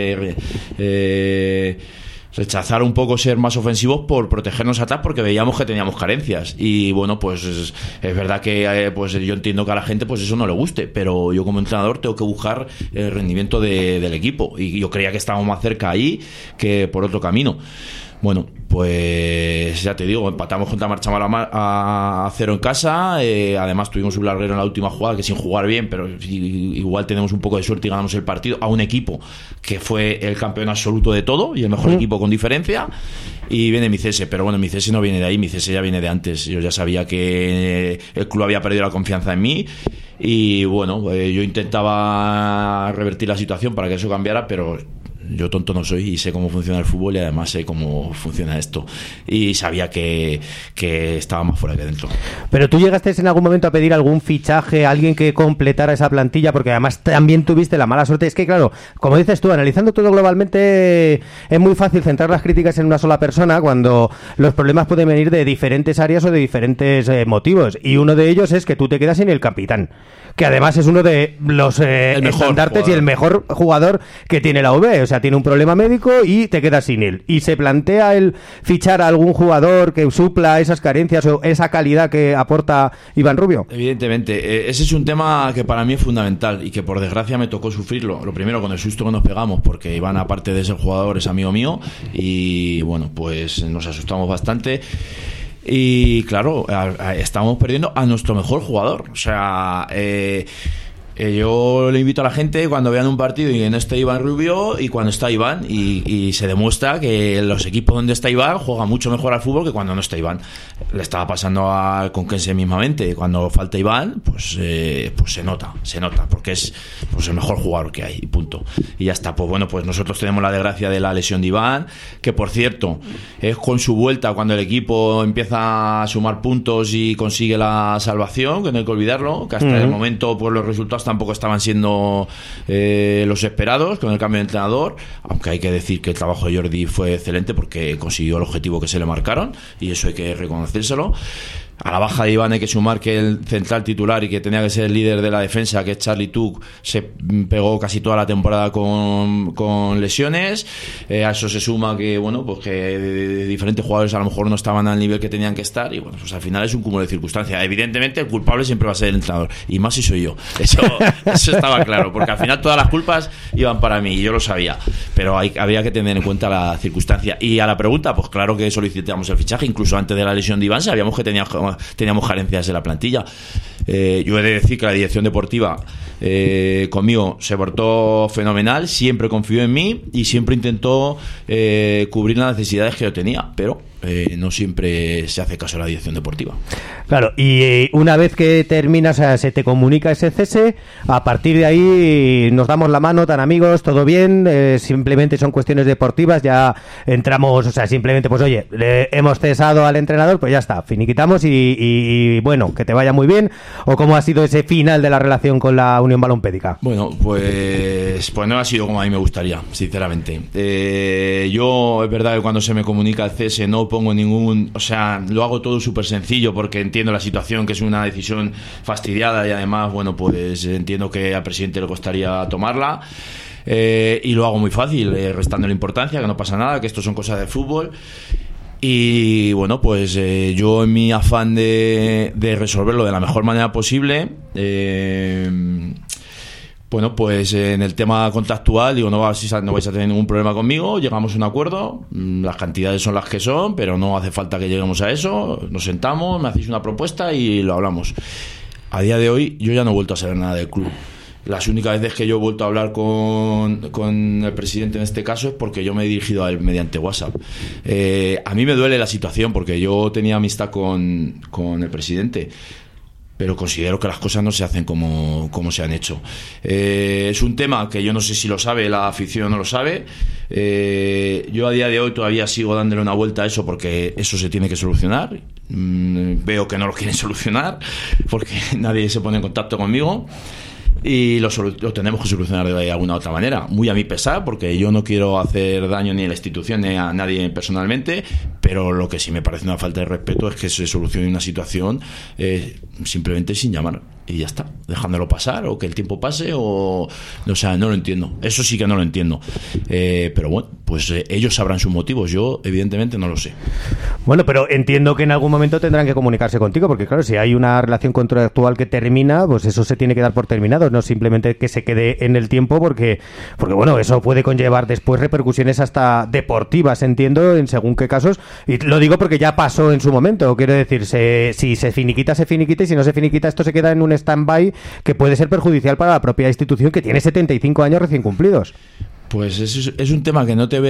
rechazar un poco ser más ofensivos por protegernos atrás, porque veíamos que teníamos carencias. Y bueno, pues es verdad que pues yo entiendo que a la gente pues eso no le guste, pero yo como entrenador tengo que buscar el rendimiento del equipo, y yo creía que estábamos más cerca ahí que por otro camino. Bueno, pues ya te digo, empatamos contra Marchamar a 0 en casa. Además tuvimos un larguero en la última jugada que sin jugar bien, pero igual tenemos un poco de suerte y ganamos el partido a un equipo que fue el campeón absoluto de todo y el mejor equipo con diferencia. Y viene mi cese, pero bueno, mi cese no viene de ahí, mi cese ya viene de antes. Yo ya sabía que el club había perdido la confianza en mí y bueno, yo intentaba revertir la situación para que eso cambiara, pero yo tonto no soy y sé cómo funciona el fútbol y además sé cómo funciona esto, y sabía que estaba más fuera que dentro. Pero tú llegaste en algún momento a pedir algún fichaje, alguien que completara esa plantilla, porque además también tuviste la mala suerte. Es que claro, como dices tú, analizando todo globalmente es muy fácil centrar las críticas en una sola persona cuando los problemas pueden venir de diferentes áreas o de diferentes motivos, y uno de ellos es que tú te quedas sin el capitán, que además es uno de los estandartes y el mejor jugador que tiene la UB. O sea, tiene un problema médico y te quedas sin él. Y se plantea el fichar a algún jugador que supla esas carencias o esa calidad que aporta Iván Rubio. Evidentemente, ese es un tema que para mí es fundamental y que por desgracia me tocó sufrirlo. Lo primero con el susto que nos pegamos, porque Iván, aparte de ser jugador, es amigo mío, y bueno, pues nos asustamos bastante. Y claro, estamos perdiendo a nuestro mejor jugador. O sea, yo le invito a la gente cuando vean un partido y que no esté Iván Rubio y cuando está Iván, y se demuestra que los equipos donde está Iván juegan mucho mejor al fútbol que cuando no está Iván. Le estaba pasando a Conquense mismamente. Cuando falta Iván, pues se nota, porque es pues el mejor jugador que hay, y punto. Y ya está. Pues bueno, pues nosotros tenemos la desgracia de la lesión de Iván, que por cierto es con su vuelta cuando el equipo empieza a sumar puntos y consigue la salvación, que no hay que olvidarlo, que hasta el momento pues los resultados tampoco estaban siendo los esperados con el cambio de entrenador, aunque hay que decir que el trabajo de Jordi fue excelente porque consiguió el objetivo que se le marcaron, y eso hay que reconocérselo. A la baja de Iván hay que sumar que el central titular y que tenía que ser el líder de la defensa, que es Charlie Tuck, se pegó casi toda la temporada con lesiones. A eso se suma que bueno, pues que diferentes jugadores a lo mejor no estaban al nivel que tenían que estar, y bueno, pues al final es un cúmulo de circunstancias. Evidentemente el culpable siempre va a ser el entrenador, y más si soy yo. Eso estaba claro, porque al final todas las culpas iban para mí y yo lo sabía, pero había que tener en cuenta la circunstancia. Y a la pregunta, pues claro que solicitamos el fichaje, incluso antes de la lesión de Iván sabíamos que teníamos carencias en la plantilla. Yo he de decir que la dirección deportiva conmigo se portó fenomenal, siempre confió en mí y siempre intentó cubrir las necesidades que yo tenía, pero no siempre se hace caso a la dirección deportiva. Claro, y una vez que terminas, o sea, se te comunica ese cese, a partir de ahí nos damos la mano, tan amigos, todo bien, simplemente son cuestiones deportivas, ya entramos, o sea, simplemente pues oye, hemos cesado al entrenador, pues ya está, finiquitamos y bueno, que te vaya muy bien. ¿O cómo ha sido ese final de la relación con la Unión Balompédica? Bueno, pues no ha sido como a mí me gustaría, sinceramente. Yo, es verdad que cuando se me comunica el cese no pongo ningún... O sea, lo hago todo súper sencillo porque entiendo la situación, que es una decisión fastidiada, y además, bueno, pues entiendo que al presidente le costaría tomarla. Y lo hago muy fácil, restando la importancia, que no pasa nada, que esto son cosas de fútbol. Y bueno, pues yo en mi afán de resolverlo de la mejor manera posible, bueno, pues en el tema contractual digo, no vais a tener ningún problema conmigo, llegamos a un acuerdo, las cantidades son las que son, pero no hace falta que lleguemos a eso, nos sentamos, me hacéis una propuesta y lo hablamos. A día de hoy yo ya no he vuelto a saber nada del club. Las únicas veces que yo he vuelto a hablar con el presidente en este caso es porque yo me he dirigido a él mediante WhatsApp. A mí me duele la situación porque yo tenía amistad con el presidente, pero considero que las cosas no se hacen como se han hecho. Es un tema que yo no sé si lo sabe la afición, no lo sabe. Yo a día de hoy todavía sigo dándole una vuelta a eso porque eso se tiene que solucionar. Veo que no lo quieren solucionar porque nadie se pone en contacto conmigo. y lo tenemos que solucionar de alguna otra manera, muy a mi pesar, porque yo no quiero hacer daño ni a la institución ni a nadie personalmente, pero lo que sí me parece una falta de respeto es que se solucione una situación simplemente sin llamar y ya está, dejándolo pasar, o que el tiempo pase, o sea, no lo entiendo, eso sí que no lo entiendo, pero bueno, pues ellos sabrán sus motivos, yo evidentemente no lo sé. Bueno, pero entiendo que en algún momento tendrán que comunicarse contigo, porque claro, si hay una relación contractual que termina, pues eso se tiene que dar por terminado, no simplemente que se quede en el tiempo, porque bueno, eso puede conllevar después repercusiones hasta deportivas, entiendo, en según qué casos, y lo digo porque ya pasó en su momento, quiero decir, si se finiquita, y si no se finiquita, esto se queda en un stand-by que puede ser perjudicial para la propia institución, que tiene 75 años recién cumplidos. Pues es un tema que te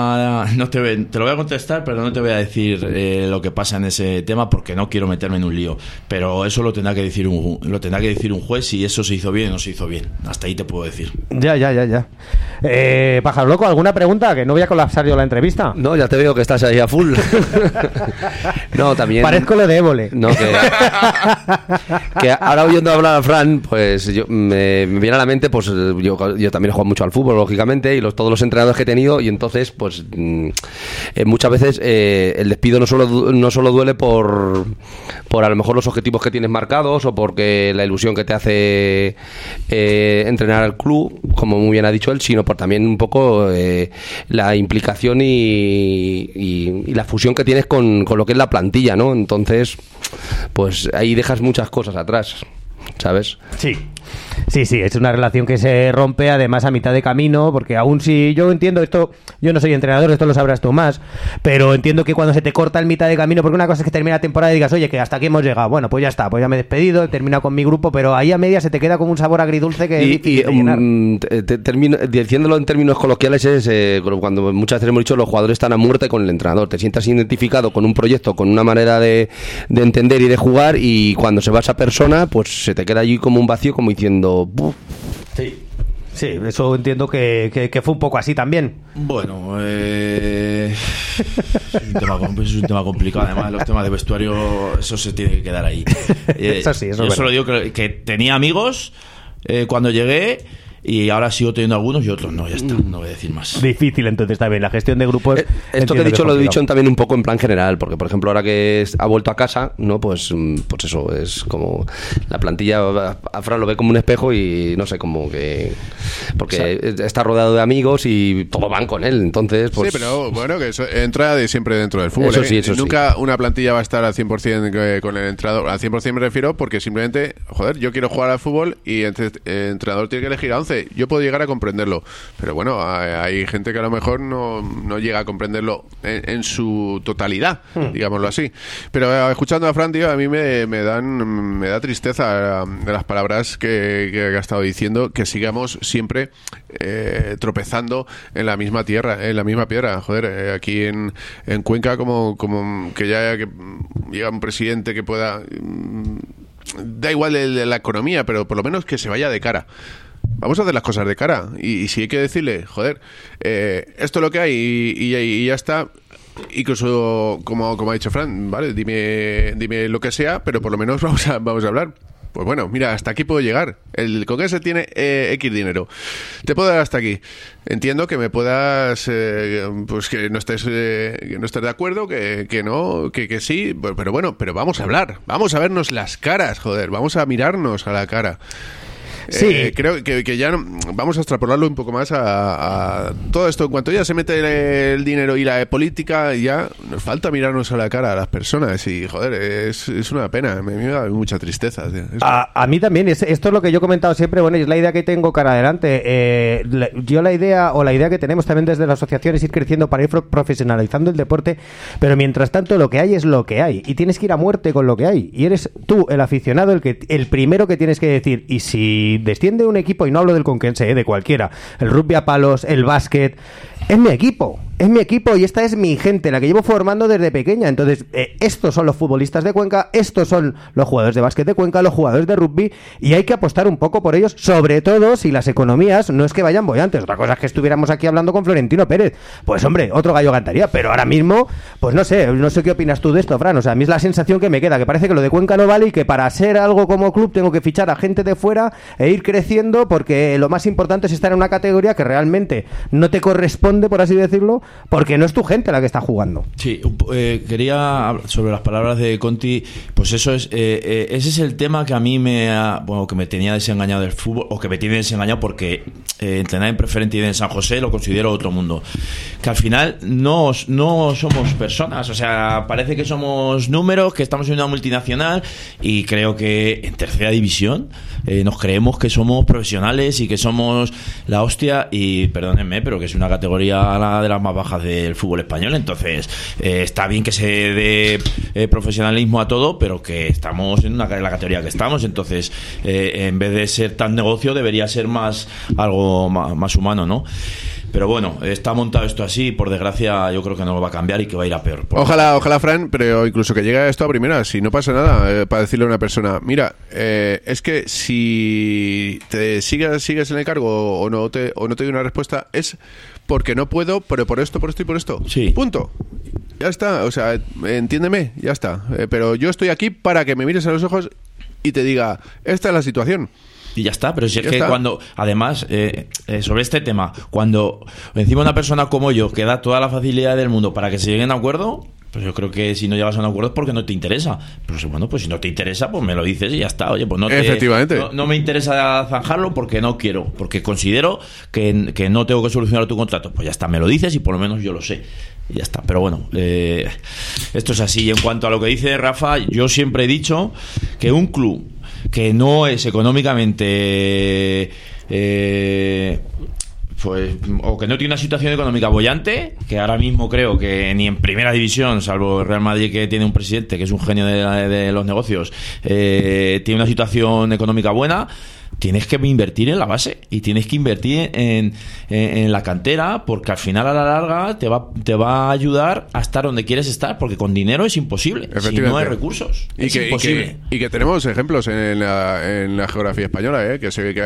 lo voy a contestar, pero no te voy a decir lo que pasa en ese tema, porque no quiero meterme en un lío. Pero eso lo tendrá que decir un juez, si eso se hizo bien o no se hizo bien. Hasta ahí te puedo decir. Ya. Pájaro Loco, ¿alguna pregunta? Que no voy a colapsar yo la entrevista. No, ya te veo que estás ahí a full. No, también. Parezco lo de Évole. No, que ahora oyendo hablar a Fran, pues me viene a la mente, pues yo también he jugado mucho al fútbol, lógicamente, y todos los entrenadores que he tenido, y entonces pues muchas veces el despido no solo duele por a lo mejor los objetivos que tienes marcados, o porque la ilusión que te hace entrenar al club, como muy bien ha dicho él, sino por también un poco la implicación y la fusión que tienes con lo que es la plantilla, ¿no? Entonces pues ahí dejas muchas cosas atrás, ¿sabes? Sí, es una relación que se rompe además a mitad de camino, porque aún si yo entiendo esto, yo no soy entrenador, esto lo sabrás tú más, pero entiendo que cuando se te corta en mitad de camino, porque una cosa es que termina la temporada y digas, oye, que hasta aquí hemos llegado, bueno, pues ya está, pues ya me he despedido, he terminado con mi grupo, pero ahí a media se te queda como un sabor agridulce que es difícil de llenar. Diciéndolo en términos coloquiales, es cuando muchas veces hemos dicho, los jugadores están a muerte con el entrenador, te sientas identificado con un proyecto, con una manera de entender y de jugar, y cuando se va esa persona, pues se te queda allí como un vacío, como diciendo ¡buf! Sí, eso entiendo que fue un poco así también. Bueno, es un tema complicado. Además, los temas de vestuario, eso se tiene que quedar ahí. Eso sí, eso yo es solo digo que tenía amigos cuando llegué, y ahora sigo teniendo algunos y otros no, ya está, no voy a decir más. Difícil, entonces también la gestión de grupos. Esto que he dicho lo he dicho también un poco en plan general, porque por ejemplo ahora que ha vuelto a casa, no, pues eso es como la plantilla, a Fran lo ve como un espejo y no sé, como que porque está rodeado de amigos y todos van con él, entonces pues... Sí, pero bueno, que eso entra de siempre dentro del fútbol. Eso Nunca una plantilla va a estar al 100% con el entrenador. Al 100% me refiero porque simplemente, yo quiero jugar al fútbol y el entrenador tiene que elegir a 11. Yo puedo llegar a comprenderlo, pero bueno, hay gente que a lo mejor no llega a comprenderlo en su totalidad, digámoslo así. Pero escuchando a Fran, tío, a mí me da tristeza de las palabras que ha estado diciendo, que sigamos siempre tropezando en la misma tierra, en la misma piedra. Aquí en Cuenca, como que ya que llega un presidente que pueda, da igual la economía, pero por lo menos que se vaya de cara. Vamos a hacer las cosas de cara, y si hay que decirle, esto es lo que hay y ya está. Incluso como ha dicho Fran, vale, dime lo que sea, pero por lo menos vamos a hablar. Pues bueno, mira, hasta aquí puedo llegar. El Congreso tiene X dinero. Te puedo dar hasta aquí. Entiendo que me puedas, pues que no estés de acuerdo, que no, que sí, pero bueno, pero vamos a hablar, vamos a vernos las caras, vamos a mirarnos a la cara. Sí. Creo que ya vamos a extrapolarlo un poco más a todo esto. En cuanto ya se mete el dinero y la política, ya nos falta mirarnos a la cara a las personas. Y es una pena. Me da mucha tristeza. A mí también. Esto es lo que yo he comentado siempre. Bueno, es la idea que tengo cara adelante. La idea que tenemos también desde la asociación es ir creciendo para ir profesionalizando el deporte. Pero mientras tanto, lo que hay es lo que hay. Y tienes que ir a muerte con lo que hay. Y eres tú, el aficionado, el primero que tienes que decir. Y si desciende un equipo, y no hablo del conquense, de cualquiera, el rugby a palos, el básquet, es mi equipo. es mi equipo y esta es mi gente, la que llevo formando desde pequeña. Entonces, estos son los futbolistas de Cuenca, estos son los jugadores de básquet de Cuenca, los jugadores de rugby, y hay que apostar un poco por ellos, sobre todo si las economías no es que vayan bollantes. Otra cosa es que estuviéramos aquí hablando con Florentino Pérez. Pues hombre, otro gallo cantaría, pero ahora mismo, pues no sé qué opinas tú de esto, Fran. O sea, a mí es la sensación que me queda, que parece que lo de Cuenca no vale y que para ser algo como club tengo que fichar a gente de fuera e ir creciendo, porque lo más importante es estar en una categoría que realmente no te corresponde, por así decirlo, porque no es tu gente la que está jugando. Sí, quería hablar sobre las palabras de Conti. Pues eso es, ese es el tema que a mí que me tenía desengañado del fútbol, o que me tiene desengañado, porque entrenar en Preferente y en San José lo considero otro mundo. Que al final no somos personas, o sea, parece que somos números, que estamos en una multinacional, y creo que en tercera división nos creemos que somos profesionales y que somos la hostia, y perdónenme, pero que es una categoría de las más bajas del fútbol español. Entonces está bien que se dé profesionalismo a todo, pero que estamos en la categoría que estamos. Entonces en vez de ser tan negocio, debería ser más algo más humano, ¿no? Pero bueno, está montado esto así, por desgracia yo creo que no lo va a cambiar y que va a ir a peor. Ojalá, Fran, pero incluso que llegue esto a primera, si no pasa nada, para decirle a una persona, mira, es que si te sigues en el cargo o no te doy una respuesta, es porque no puedo, pero por esto y por esto. Sí. Punto. Ya está, o sea, entiéndeme, ya está. Pero yo estoy aquí para que me mires a los ojos y te diga, esta es la situación. Y ya está, pero si es que cuando, además, sobre este tema, cuando encima una persona como yo, que da toda la facilidad del mundo para que se lleguen a acuerdo, pues yo creo que si no llegas a un acuerdo es porque no te interesa. Pues bueno, pues si no te interesa, pues me lo dices y ya está. Oye, pues efectivamente. No me interesa zanjarlo porque no quiero, porque considero que no tengo que solucionar tu contrato. Pues ya está, me lo dices y por lo menos yo lo sé. Y ya está, pero bueno, esto es así. Y en cuanto a lo que dice Rafa, yo siempre he dicho que un club que no es económicamente pues, o que no tiene una situación económica bollante, que ahora mismo creo que ni en primera división, salvo el Real Madrid, que tiene un presidente que es un genio de los negocios, tiene una situación económica buena, tienes que invertir en la base y tienes que invertir en la cantera, porque al final a la larga te va a ayudar a estar donde quieres estar, porque con dinero es imposible, si no hay recursos es imposible. Y que tenemos ejemplos en la geografía española, que se ve que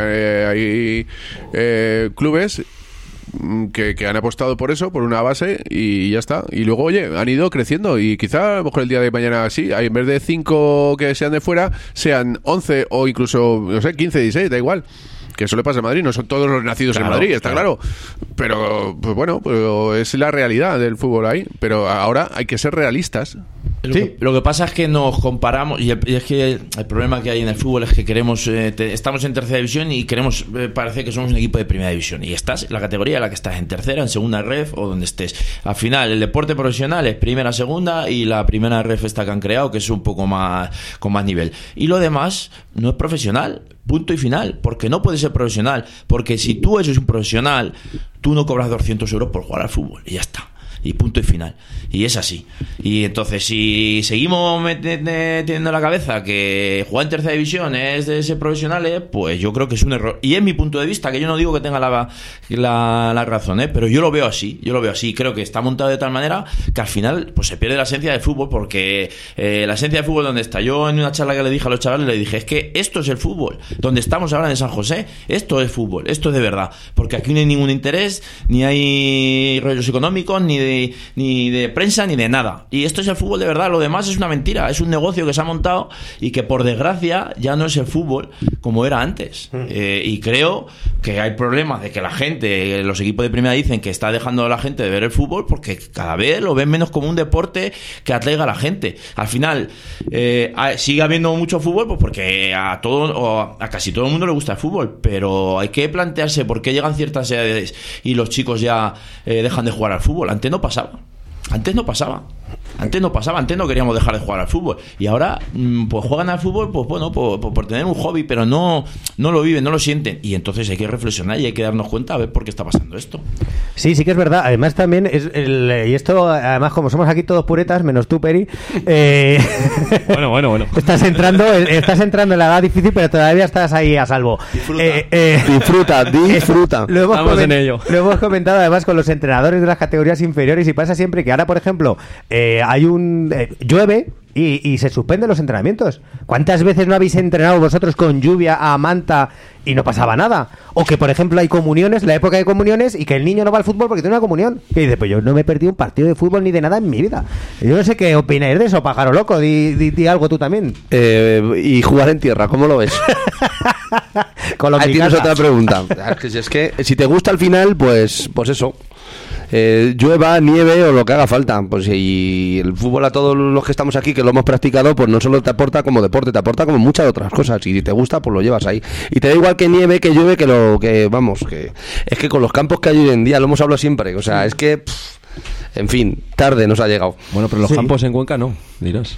hay clubes que han apostado por eso, por una base, y ya está. Y luego, oye, han ido creciendo, y quizá a lo mejor el día de mañana sí, en vez de 5 que sean de fuera, sean 11 o incluso, no sé, 15, 16, da igual. Que eso le pasa a Madrid, no son todos los nacidos en Madrid, está claro. Pero, pues bueno, pues es la realidad del fútbol ahí. Pero ahora hay que ser realistas. Lo que pasa es que nos comparamos, y es que el problema que hay en el fútbol es que queremos estamos en tercera división y queremos parecer que somos un equipo de primera división, y estás en la categoría en la que estás, en tercera, en segunda ref o donde estés. Al final el deporte profesional es primera, segunda, y la primera ref esta que han creado, que es un poco más con más nivel, y lo demás no es profesional, punto y final, porque no puede ser profesional, porque si tú eres un profesional, tú no cobras 200 euros por jugar al fútbol, y ya está. Y punto y final. Y es así. Y entonces, si seguimos teniendo en la cabeza que jugar en tercera división es de ser profesionales, pues yo creo que es un error. Y es mi punto de vista, que yo no digo que tenga la razón, pero yo lo veo así. Creo que está montado de tal manera que al final pues se pierde la esencia del fútbol, porque la esencia del fútbol, ¿dónde está? Yo en una charla que le dije a los chavales, le dije, es que esto es el fútbol. Donde estamos ahora en San José, esto es fútbol, esto es de verdad. Porque aquí no hay ningún interés, ni hay rollos económicos, ni de prensa, ni de nada. Y esto es el fútbol de verdad. Lo demás es una mentira, es un negocio que se ha montado y que por desgracia ya no es el fútbol como era antes. Y creo que hay problemas de que la gente, los equipos de primera, dicen que está dejando a la gente de ver el fútbol porque cada vez lo ven menos como un deporte que atraiga a la gente. Al final sigue habiendo mucho fútbol, pues porque a casi todo el mundo le gusta el fútbol, pero hay que plantearse por qué llegan ciertas edades y los chicos ya dejan de jugar al fútbol. Antes no pasaba. Antes no pasaba, antes no queríamos dejar de jugar al fútbol. Y ahora, pues juegan al fútbol, pues bueno, por tener un hobby, pero no lo viven, no lo sienten. Y entonces hay que reflexionar y hay que darnos cuenta a ver por qué está pasando esto. Sí, sí que es verdad. Además también, y esto, además como somos aquí todos puretas, menos tú, Peri, Bueno. Estás entrando en la edad difícil, pero todavía estás ahí a salvo. Disfruta. Estamos en ello. Lo hemos comentado además con los entrenadores de las categorías inferiores y pasa siempre que ahora, por ejemplo, hay llueve y se suspenden los entrenamientos. ¿Cuántas veces no habéis entrenado vosotros con lluvia a manta y no pasaba nada? O que, por ejemplo, hay comuniones, la época de comuniones, y que el niño no va al fútbol porque tiene una comunión. Y dice, pues yo no me he perdido un partido de fútbol ni de nada en mi vida. Yo no sé qué opináis de eso, pájaro loco. Di algo tú también. Y jugar en tierra, ¿cómo lo ves? Ahí tienes otra pregunta. Es que si te gusta al final, pues eso. Llueva, nieve o lo que haga falta, pues y el fútbol, a todos los que estamos aquí que lo hemos practicado, pues no solo te aporta como deporte, te aporta como muchas otras cosas, y si te gusta pues lo llevas ahí, y te da igual que nieve, que llueve, que es que con los campos que hay hoy en día, lo hemos hablado siempre, o sea, es que en fin, tarde nos ha llegado. Bueno, pero los campos en Cuenca no, dirás.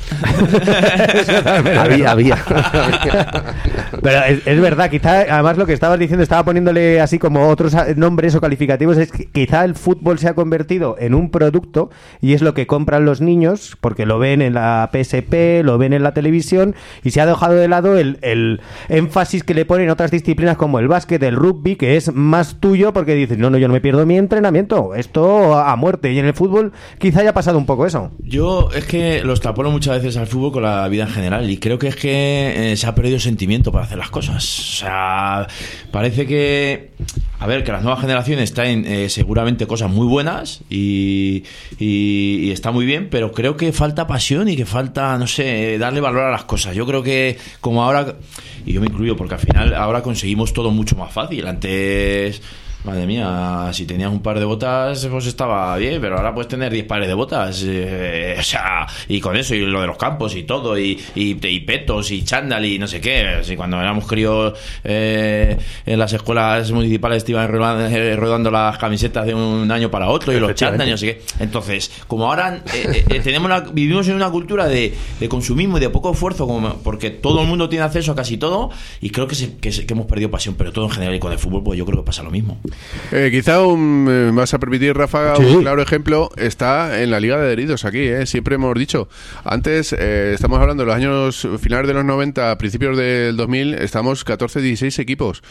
Había. Pero es verdad, quizá, además lo que estabas diciendo, estaba poniéndole así como otros nombres o calificativos, es que quizá el fútbol se ha convertido en un producto y es lo que compran los niños porque lo ven en la PSP, lo ven en la televisión, y se ha dejado de lado el énfasis que le ponen otras disciplinas como el básquet, el rugby, que es más tuyo porque dices, no, yo no me pierdo mi entrenamiento, esto a muerte. Y en el fútbol quizá haya pasado un poco eso. Yo es que lo extrapolo muchas veces al fútbol con la vida en general, y creo que es que se ha perdido sentimiento para hacer las cosas. O sea, parece que las nuevas generaciones traen seguramente cosas muy buenas y está muy bien, pero creo que falta pasión y que falta, no sé, darle valor a las cosas. Yo creo que como ahora, y yo me incluyo porque al final ahora conseguimos todo mucho más fácil. Antes, madre mía, si tenías un par de botas pues estaba bien, pero ahora puedes tener 10 pares de botas, o sea, y con eso, y lo de los campos y todo, y petos y chándal y no sé qué. Si cuando éramos críos en las escuelas municipales te iban rodando las camisetas de un año para otro y los chándal y no sé qué. Entonces, como ahora vivimos en una cultura de consumismo y de poco esfuerzo, porque todo el mundo tiene acceso a casi todo, y creo que hemos perdido pasión, pero todo en general, y con el fútbol pues yo creo que pasa lo mismo. Quizá vas a permitir, Rafa, un claro ejemplo está en la Liga de Heridos aquí, siempre hemos dicho. Antes, estamos hablando de los años finales de los 90, principios del 2000, estamos 14, 16 equipos.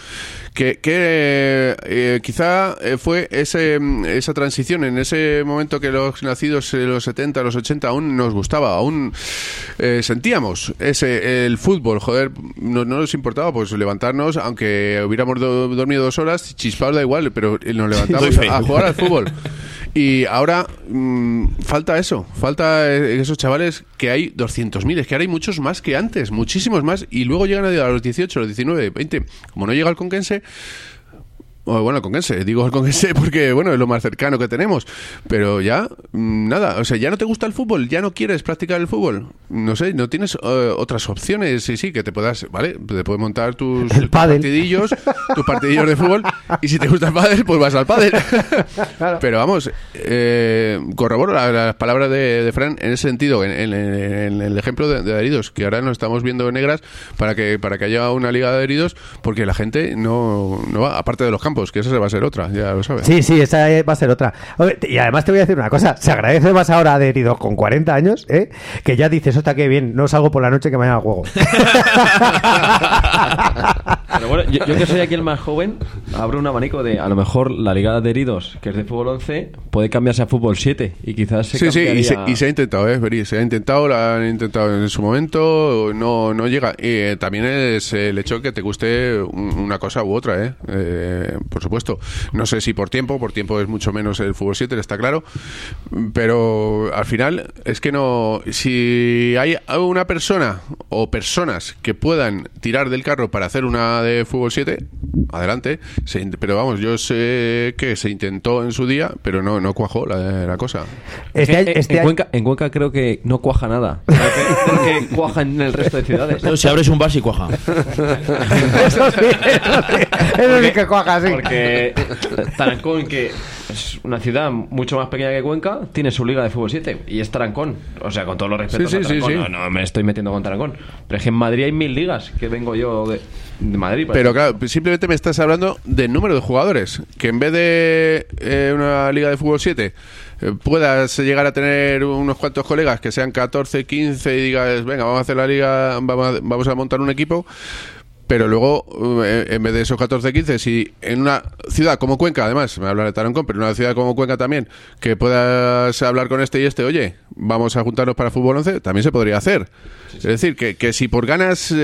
Que quizá fue esa transición en ese momento que los nacidos en los 70, los 80 aún nos gustaba, aún sentíamos el fútbol, joder, no nos importaba pues levantarnos, aunque hubiéramos dormido 2 horas, chispados da igual, pero nos levantamos a jugar al fútbol. Y ahora falta esos chavales, que hay 200.000, es que ahora hay muchos más que antes, muchísimos más, y luego llegan a los 18, los 19, 20, como no llega el Conquense. Bueno, el Conquense, digo el Conquense porque, bueno, es lo más cercano que tenemos. Pero ya, nada, o sea, ya no te gusta el fútbol, ya no quieres practicar el fútbol. No sé, no tienes otras opciones, sí, que te puedas, ¿vale? Te puedes montar tus partidillos de fútbol, y si te gusta el pádel, pues vas al pádel. Claro. Pero vamos, corroboro las palabras de Fran en ese sentido, en el ejemplo de heridos, que ahora nos estamos viendo negras para que haya una liga de heridos, porque la gente no va, aparte de los campos, que esa va a ser otra, ya lo sabes. Sí, esa va a ser otra. Y además te voy a decir una cosa, se agradece más ahora de heridos con 40 años, que ya dices, hostia, qué bien, no salgo por la noche que mañana juego. Pero bueno, yo que soy aquí el más joven, abro un abanico de, a lo mejor la liga de heridos, que es de fútbol 11, puede cambiarse a fútbol 7 y quizás se cambiaría... Sí, y se ha intentado, se ha intentado, la han intentado en su momento, no llega. Y también es el hecho que te guste una cosa u otra, por supuesto. No sé si por tiempo es mucho menos el fútbol 7, está claro, pero al final es que no, si hay una persona o personas que puedan tirar del carro para hacer una de fútbol 7, adelante, pero vamos, yo sé que se intentó en su día, pero no cuajó la cosa. En Cuenca creo que no cuaja nada, creo que cuaja en el resto de ciudades. Pero si abres un bar sí cuaja. Eso sí que cuaja, sí. Porque Tarancón, que es una ciudad mucho más pequeña que Cuenca, tiene su liga de fútbol 7 y es Tarancón. O sea, con todos los respetos a Tarancón, no me estoy metiendo con Tarancón. Pero es que en Madrid hay 1000 ligas, que vengo yo de Madrid. Pero claro, simplemente me estás hablando del número de jugadores. Que en vez de una liga de fútbol 7 puedas llegar a tener unos cuantos colegas que sean 14, 15 y digas, venga, vamos a hacer la liga, vamos a montar un equipo. Pero luego, en vez de esos 14, 15, si en una ciudad como Cuenca, además, me habla de Tarancón, pero en una ciudad como Cuenca también, que puedas hablar con este y este, oye, vamos a juntarnos para fútbol 11, también se podría hacer. Es decir, que si por ganas,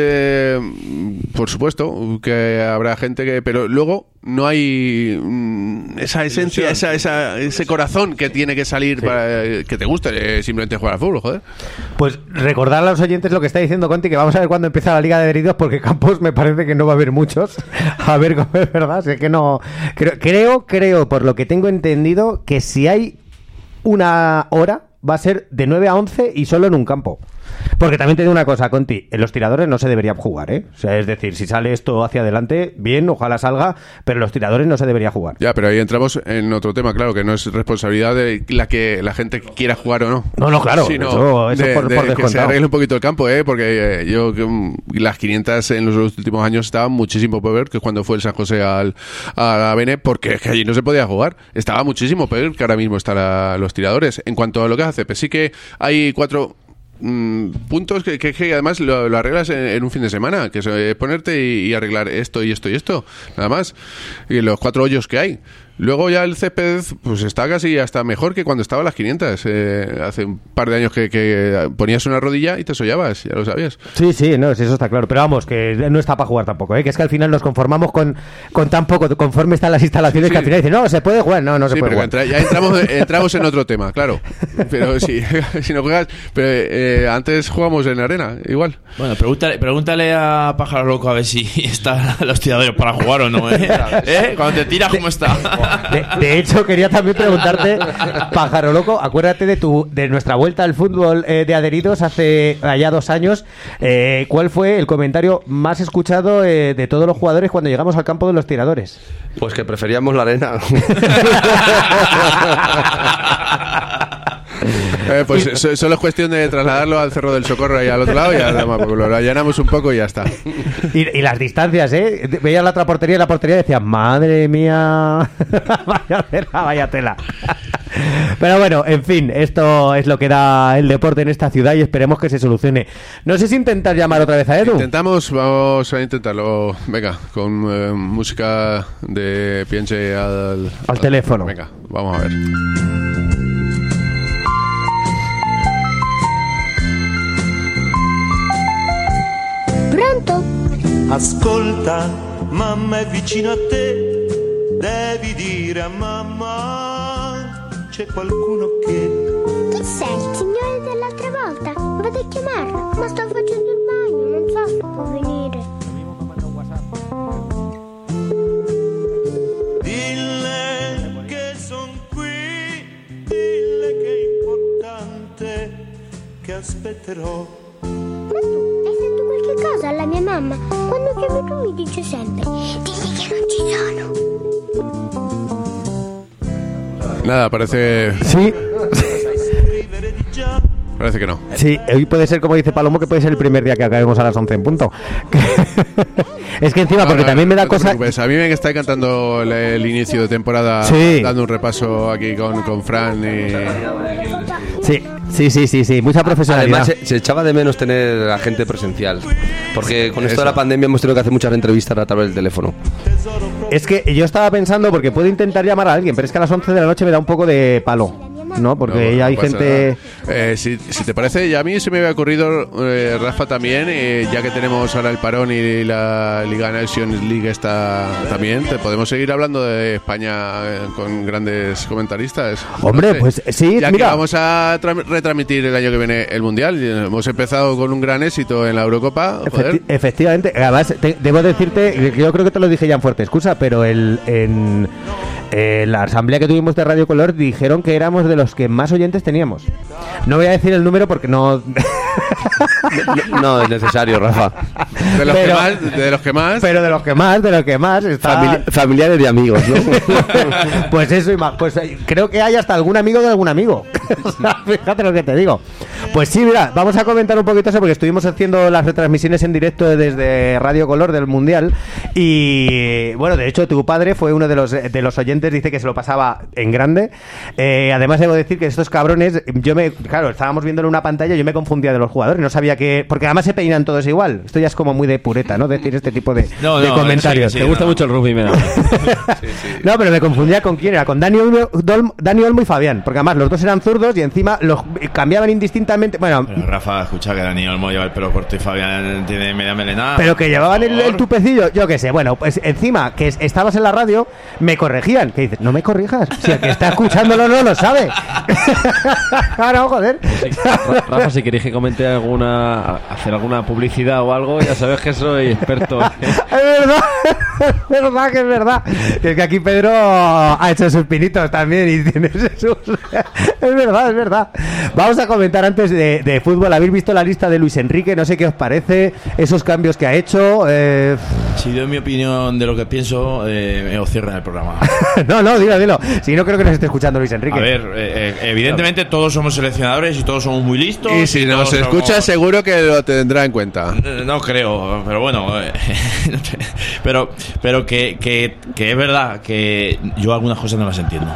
por supuesto, que habrá gente que... Pero luego no hay esa esencia, ese corazón que tiene que salir para que te guste simplemente jugar al fútbol, joder. Pues recordar a los oyentes lo que está diciendo Conti, que vamos a ver cuándo empieza la Liga de Heridos, porque campos me parece que no va a haber muchos. A ver cómo es verdad, es que no... Creo, por lo que tengo entendido, que si hay una hora va a ser de 9 a 11 y solo en un campo. Porque también te digo una cosa, Conti, en los tiradores no se debería jugar, ¿eh? O sea, es decir, si sale esto hacia adelante, bien, ojalá salga, pero en los tiradores no se debería jugar. Ya, pero ahí entramos en otro tema, claro, que no es responsabilidad de la gente quiera jugar o no. No, claro, sino eso por descontado. Que se arregle un poquito el campo, porque las 500 en los últimos años estaban muchísimo peor que cuando fue el San José a la Bene, porque es que allí no se podía jugar. Estaba muchísimo peor que ahora mismo están los tiradores. En cuanto a lo que hace, pues sí que hay 4... puntos que además lo arreglas en un fin de semana, que es ponerte y arreglar esto y esto y esto, nada más, y los 4 hoyos que hay. Luego ya el césped pues está casi hasta mejor que cuando estaba a las 500. Hace un par de años que ponías una rodilla y te sollabas, ya lo sabías. Sí, no, eso está claro. Pero vamos, que no está para jugar tampoco, que es que al final nos conformamos con tan poco, conforme están las instalaciones, que al final dicen, no, se puede jugar, no se puede jugar. Ya entramos en otro tema, claro. Pero si no juegas, pero antes jugamos en arena, igual. Bueno, pregúntale a Pájaro Loco a ver si están los tiradores para jugar o no, ¿eh? Cuando te tiras, ¿cómo está? De hecho, quería también preguntarte, Pájaro Loco, acuérdate de nuestra vuelta al fútbol de adheridos hace allá 2 años. ¿Cuál fue el comentario más escuchado de todos los jugadores cuando llegamos al campo de los tiradores? Pues que preferíamos la arena. Pues solo es cuestión de trasladarlo al Cerro del Socorro ahí al otro lado y ya lo allanamos un poco y ya está. Y las distancias, veías la otra portería y la portería decías, madre mía, vaya tela. Pero bueno, en fin, esto es lo que da el deporte en esta ciudad y esperemos que se solucione. No sé si intentar llamar otra vez a Edu. Vamos a intentarlo. Venga, con música de Pienche al teléfono. Venga, vamos a ver. Pronto? Ascolta, mamma è vicino a te, devi dire a mamma, c'è qualcuno che... Chi sei, il signore dell'altra volta? Vado a chiamarlo, ma sto facendo il bagno, non so se può venire. Dille che son qui, dille che è importante, che aspetterò. Ma tu hai sentito qualche cosa alla mia mamma? Quando chiamo tu mi dice sempre, digli che non ci sono. Nada, parece... Sí. Parece que no. Sí, hoy puede ser, como dice Palomo, que puede ser el primer día que acabemos a las 11 en punto. Es que encima, porque también me da cosa... A mí me está encantando el inicio de temporada, dando un repaso aquí con Fran y... Sí, mucha profesionalidad. Además, se echaba de menos tener a gente presencial, porque con esto de la pandemia hemos tenido que hacer muchas entrevistas a través del teléfono. Es que yo estaba pensando, porque puedo intentar llamar a alguien, pero es que a las 11 de la noche me da un poco de palo. ¿No? Porque ya hay gente... si te parece, ya a mí se me había ocurrido, Rafa, también, ya que tenemos ahora el parón y la Liga Nations League está también, te podemos seguir hablando de España con grandes comentaristas. Hombre, pues sí, ya mira. Que vamos a retransmitir el año que viene el Mundial. Hemos empezado con un gran éxito en la Eurocopa. Efectivamente. Además, debo decirte, yo creo que te lo dije ya en Fuerte Excusa, pero en la asamblea que tuvimos de Radio Color dijeron que éramos de los que más oyentes teníamos. No voy a decir el número porque no... No es necesario, Rafa. De los que más. Pero de los que más está... Familiares y amigos, ¿no? Pues eso y más. Pues creo que hay hasta algún amigo de algún amigo. Fíjate lo que te digo. Pues sí, mira, vamos a comentar un poquito eso porque estuvimos haciendo las retransmisiones en directo desde Radio Color del Mundial y bueno, de hecho tu padre fue uno de los oyentes, dice que se lo pasaba en grande. Además debo decir que estos cabrones, claro, estábamos viéndolo en una pantalla y yo me confundía de los jugadores, no sabía que, porque además se peinan todos igual. Esto ya es como muy de pureta, ¿no? Decir este tipo de comentarios. Te gusta mucho el rugby, mira. No, pero me confundía con quién era, con Dani Olmo y Fabián, porque además los dos eran zurdos y encima los cambiaban indistintamente. Bueno, pero Rafa, escucha que Dani Olmo lleva el pelo corto y Fabián tiene media melena. Pero que llevaban el tupecillo, yo qué sé. Bueno, pues encima que estabas en la radio, me corregían. Que dices, no me corrijas, si el que está escuchándolo no lo sabe. No, joder. Rafa, si queréis que comente hacer alguna publicidad o algo, ya sabes que soy experto. Es verdad que es verdad. Es que aquí Pedro ha hecho sus pinitos también y tiene sus... Es verdad. Vamos a comentar antes de fútbol. ¿Habéis visto la lista de Luis Enrique? No sé qué os parece, esos cambios que ha hecho. Si doy mi opinión de lo que pienso, os cierran el programa. No, dilo. Si no, creo que nos esté escuchando Luis Enrique. A ver, evidentemente todos somos seleccionadores y todos somos muy listos. Y si nos escucha, seguro que lo tendrá en cuenta. No creo, pero bueno. Pero que es verdad que yo algunas cosas no las entiendo.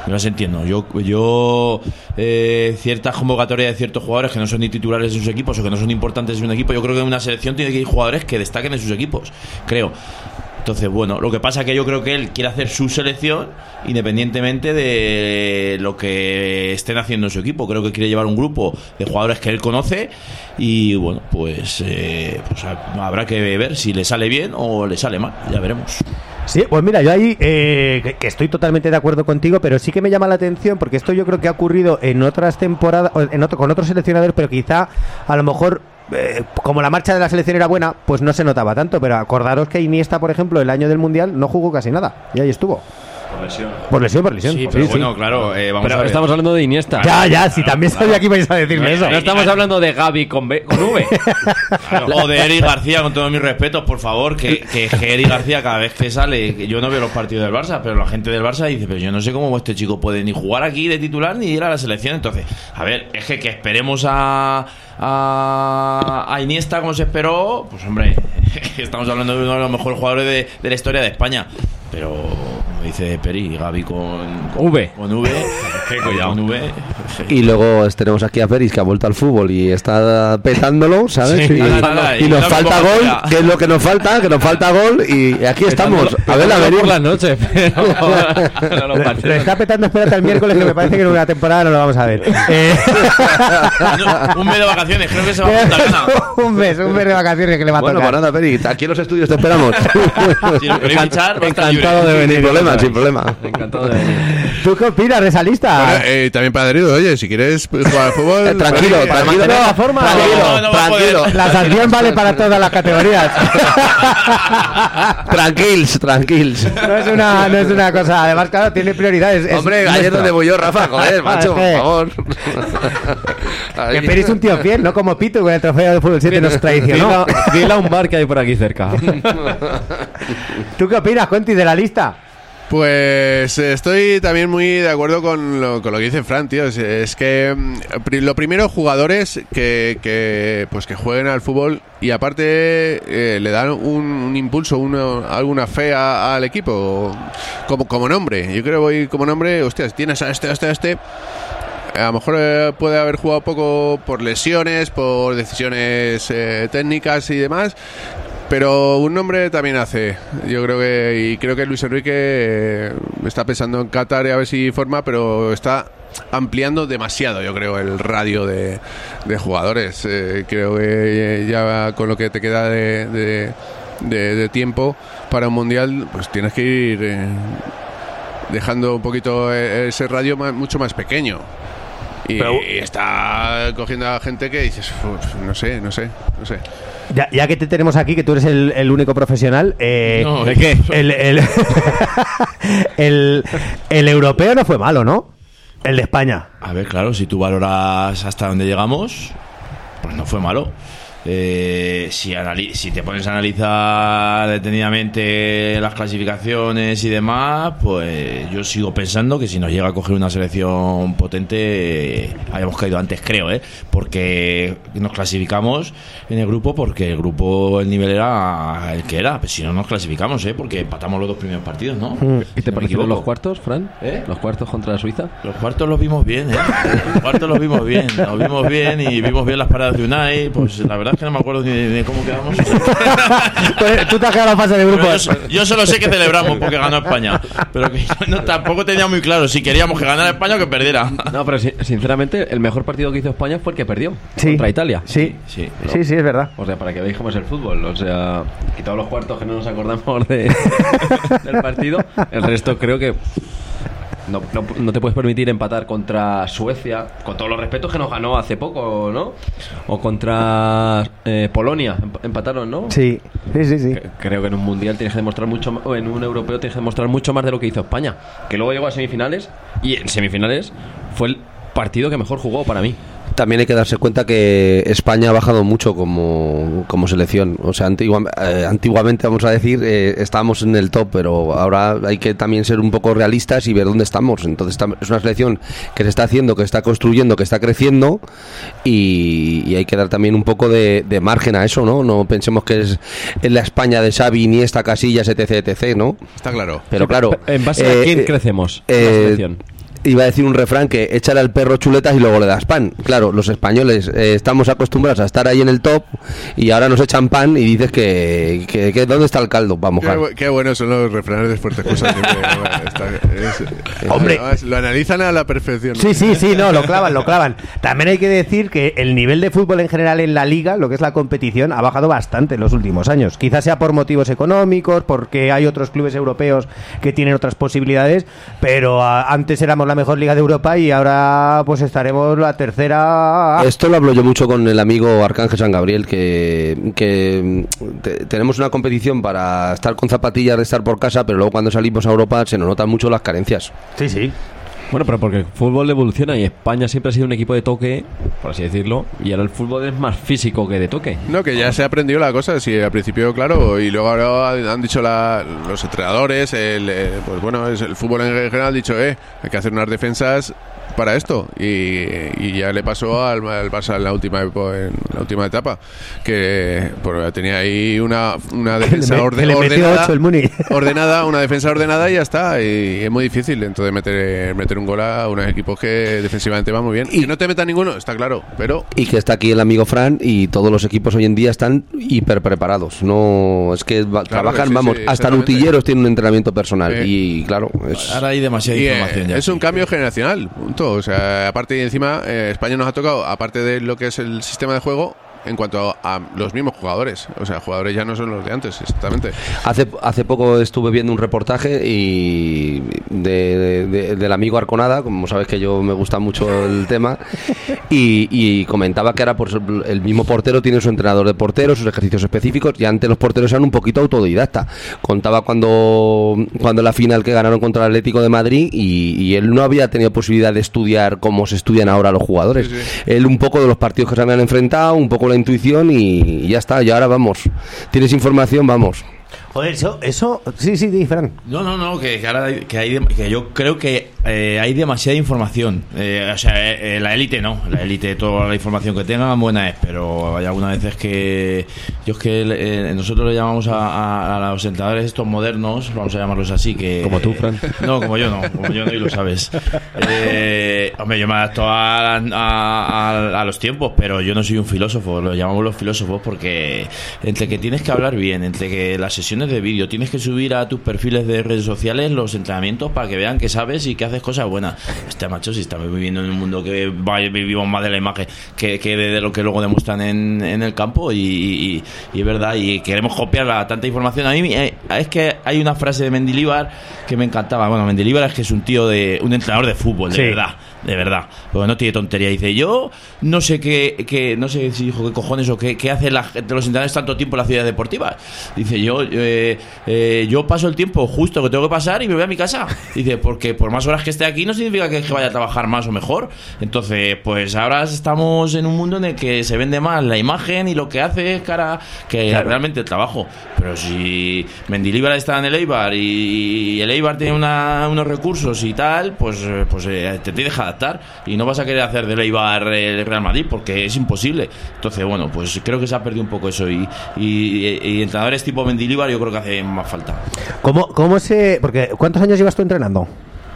Yo ciertas convocatorias de ciertos jugadores que no son ni titulares de sus equipos o que no son importantes en un equipo, yo creo que en una selección tiene que ir jugadores que destaquen en sus equipos, creo. Entonces, bueno, lo que pasa es que yo creo que él quiere hacer su selección independientemente de lo que estén haciendo en su equipo. Creo que quiere llevar un grupo de jugadores que él conoce y, bueno, pues habrá que ver si le sale bien o le sale mal, ya veremos. Sí, pues mira, yo ahí que estoy totalmente de acuerdo contigo, pero sí que me llama la atención porque esto yo creo que ha ocurrido en otras temporadas, con otros seleccionadores, pero quizá a lo mejor como la marcha de la selección era buena, pues no se notaba tanto. Pero acordaros que Iniesta, por ejemplo, el año del Mundial no jugó casi nada y ahí estuvo. Por lesión. Sí, pero bueno, claro, vamos a ver. Estamos hablando de Iniesta. Ya, si también sabía que ibais a decirme eso. No estamos hablando de Gavi con V. Claro, o de Eric García, con todos mis respetos, por favor, que Eric García cada vez que sale, yo no veo los partidos del Barça, pero la gente del Barça dice, pero yo no sé cómo este chico puede ni jugar aquí de titular ni ir a la selección. Entonces, a ver, es que esperemos a Iniesta como se esperó, pues hombre, estamos hablando de uno de los mejores jugadores de la historia de España. Pero, como dice Peri, Gavi con V. Con V. Con V. Y luego tenemos aquí a Peris, que ha vuelto al fútbol y está petándolo, ¿sabes? Sí, y nos falta gol, que es lo que nos falta, gol. Y aquí estamos. A ver, por las noches. Lo está petando, espérate el miércoles, que me parece que en una temporada no lo vamos a ver. Un mes de vacaciones, creo que se va a juntar gana. un mes de vacaciones que le va a tocar. Bueno, pues nada, Peris, aquí en los estudios te esperamos. Si lo queréis fichar, va a estar libre. Encantado de venir, sin problema. Encantado de venir. ¿Tú qué opinas de esa lista? Bueno, también para adherido, oye, si quieres jugar al fútbol... Tranquilo. La sanción vale para todas las categorías. Tranquils. No es una cosa, además, claro, tiene prioridades. Hombre, ayer donde voy yo, Rafa, joder, macho, por favor. Que Peri es un tío fiel, no como Pitu con el trofeo de Fútbol 7 nos traicionó. Dile a un bar que hay por aquí cerca. ¿Tú qué opinas, Conti, de la lista? Pues estoy también muy de acuerdo con lo que dice Fran, tío. Es que lo primero, jugadores que jueguen al fútbol y aparte le dan un impulso, alguna fe al equipo como nombre. Yo creo que voy como nombre, hostia, si tienes a este, a lo mejor puede haber jugado poco por lesiones, por decisiones técnicas y demás. Pero un nombre también hace. Yo creo que Luis Enrique está pensando en Qatar y a ver si forma, pero está ampliando demasiado, yo creo, el radio de jugadores. Creo que ya con lo que te queda de tiempo para un mundial, pues tienes que ir dejando un poquito ese radio mucho más pequeño. Y está cogiendo a gente que dices, no sé. Ya que te tenemos aquí, que tú eres el único profesional, No, ¿de qué? El europeo no fue malo, ¿no? El de España. A ver, claro, si tú valoras hasta dónde llegamos, pues no fue malo. Si te pones a analizar detenidamente las clasificaciones y demás, pues yo sigo pensando que si nos llega a coger una selección potente, habíamos caído antes, creo, porque nos clasificamos en el grupo porque el nivel era el que era. Pues si no nos clasificamos, porque empatamos los 2 primeros partidos, ¿no? ¿Y te parecieron los cuartos, Fran? ¿Los cuartos contra Suiza? Los cuartos los vimos bien, Los cuartos los vimos bien y vimos bien las paradas de Unai. Pues la verdad es que no me acuerdo ni de cómo quedamos. Pues tú te has quedado en la fase de grupos. Yo solo sé que celebramos porque ganó España, pero que yo tampoco tenía muy claro si queríamos que ganara España o que perdiera. No, pero sinceramente el mejor partido que hizo España fue el que perdió contra Italia. Sí, es verdad. O sea, para que veáis cómo es el fútbol. O sea, quitado los cuartos que no nos acordamos del partido, el resto creo que no te puedes permitir empatar contra Suecia, con todos los respetos que nos ganó hace poco, ¿no? O contra Polonia, empataron, ¿no? Sí. Creo que en un mundial tienes que demostrar mucho, o en un europeo tienes que demostrar mucho más de lo que hizo España, que luego llegó a semifinales y en semifinales fue el partido que mejor jugó para mí. También hay que darse cuenta que España ha bajado mucho como selección. O sea, antiguamente, vamos a decir, estábamos en el top, pero ahora hay que también ser un poco realistas y ver dónde estamos. Entonces es una selección que se está haciendo, que está construyendo, que está creciendo, y hay que dar también un poco de margen a eso, ¿no? No pensemos que es la España de Xavi, Iniesta, Casillas, etc., ¿no? Está claro. Pero claro... ¿En base a quién crecemos la selección? Iba a decir un refrán que échale al perro chuletas y luego le das pan. Claro, los españoles estamos acostumbrados a estar ahí en el top y ahora nos echan pan y dices que ¿dónde está el caldo? Vamos, qué buenos son los refranes de Fuertes Cosas. Hombre, lo analizan a la perfección. Sí, no, lo clavan. También hay que decir que el nivel de fútbol en general en la liga, lo que es la competición, ha bajado bastante en los últimos años. Quizás sea por motivos económicos, porque hay otros clubes europeos que tienen otras posibilidades, pero antes éramos la mejor liga de Europa y ahora pues estaremos la tercera. Esto lo hablo yo mucho con el amigo Arcángel San Gabriel, que tenemos una competición para estar con zapatillas de estar por casa, pero luego cuando salimos a Europa se nos notan mucho las carencias. Sí. Bueno, pero porque el fútbol evoluciona y España siempre ha sido un equipo de toque, por así decirlo, y ahora el fútbol es más físico que de toque. No, que ya se ha aprendido la cosa, sí, al principio, claro, y luego ahora han dicho los entrenadores, pues bueno, es el fútbol en general, ha dicho, hay que hacer unas defensas para esto, y ya le pasó al Barça en la última etapa, que pues, tenía ahí una defensa ordenada, una defensa ordenada y ya está, y es muy difícil entonces meter un gol a unos equipos que defensivamente van muy bien, y no te metan ninguno, está claro, pero... Y que está aquí el amigo Fran, y todos los equipos hoy en día están hiper preparados, no es que trabajan, sí, hasta Lutilleros tienen un entrenamiento personal, y claro, ahora hay demasiada información ya. Es un cambio generacional, punto. O sea, aparte y encima, España nos ha tocado, aparte de lo que es el sistema de juego, en cuanto a los mismos jugadores. O sea, jugadores ya no son los de antes, exactamente. Hace poco estuve viendo un reportaje del amigo Arconada, como sabes que yo me gusta mucho el tema, y comentaba que ahora pues, el mismo portero tiene su entrenador de porteros, sus ejercicios específicos, y antes los porteros eran un poquito autodidacta. Contaba cuando la final que ganaron contra el Atlético de Madrid, y él no había tenido posibilidad de estudiar como se estudian ahora los jugadores. Sí. Él un poco de los partidos que se habían enfrentado, un poco la intuición y ya está, y ahora vamos. ¿Tienes información? Vamos. Joder, eso sí, Fran. No, que yo creo que hay demasiada información. O sea, la élite no, la élite, toda la información que tengan buena es, pero hay algunas veces que nosotros le llamamos a los entrenadores estos modernos, vamos a llamarlos así, que como tú, Fran. No, como yo no y lo sabes. Hombre, yo me adapto a los tiempos, pero yo no soy un filósofo, lo llamamos los filósofos porque entre que tienes que hablar bien, entre que las sesiones de vídeo, tienes que subir a tus perfiles de redes sociales los entrenamientos para que vean que sabes y que haces haces cosas buenas. Este macho, si estamos viviendo en un mundo que vivimos más de la imagen que de lo que luego demuestran en el campo y es verdad, y queremos copiar tanta información. A mí es que hay una frase de Mendilibar que me encantaba. Bueno, Mendilibar es que es un tío un entrenador de fútbol, de verdad, porque no tiene tontería. Dice, yo no sé qué no sé si dijo qué cojones o qué hace los entrenadores tanto tiempo en las ciudades deportivas. Dice, yo paso el tiempo justo que tengo que pasar y me voy a mi casa. Dice, porque por más horas que esté aquí no significa que vaya a trabajar más o mejor. Entonces, pues ahora estamos en un mundo en el que se vende más la imagen y lo que hace es cara que realmente el trabajo. Pero si Mendilibar está en el Eibar y el Eibar tiene unos recursos y tal, pues te tienes que adaptar y no vas a querer hacer del Eibar el Real Madrid porque es imposible. Entonces, bueno, pues creo que se ha perdido un poco eso y entrenadores tipo Mendilibar yo creo que hace más falta. Porque ¿cuántos años llevas tú entrenando?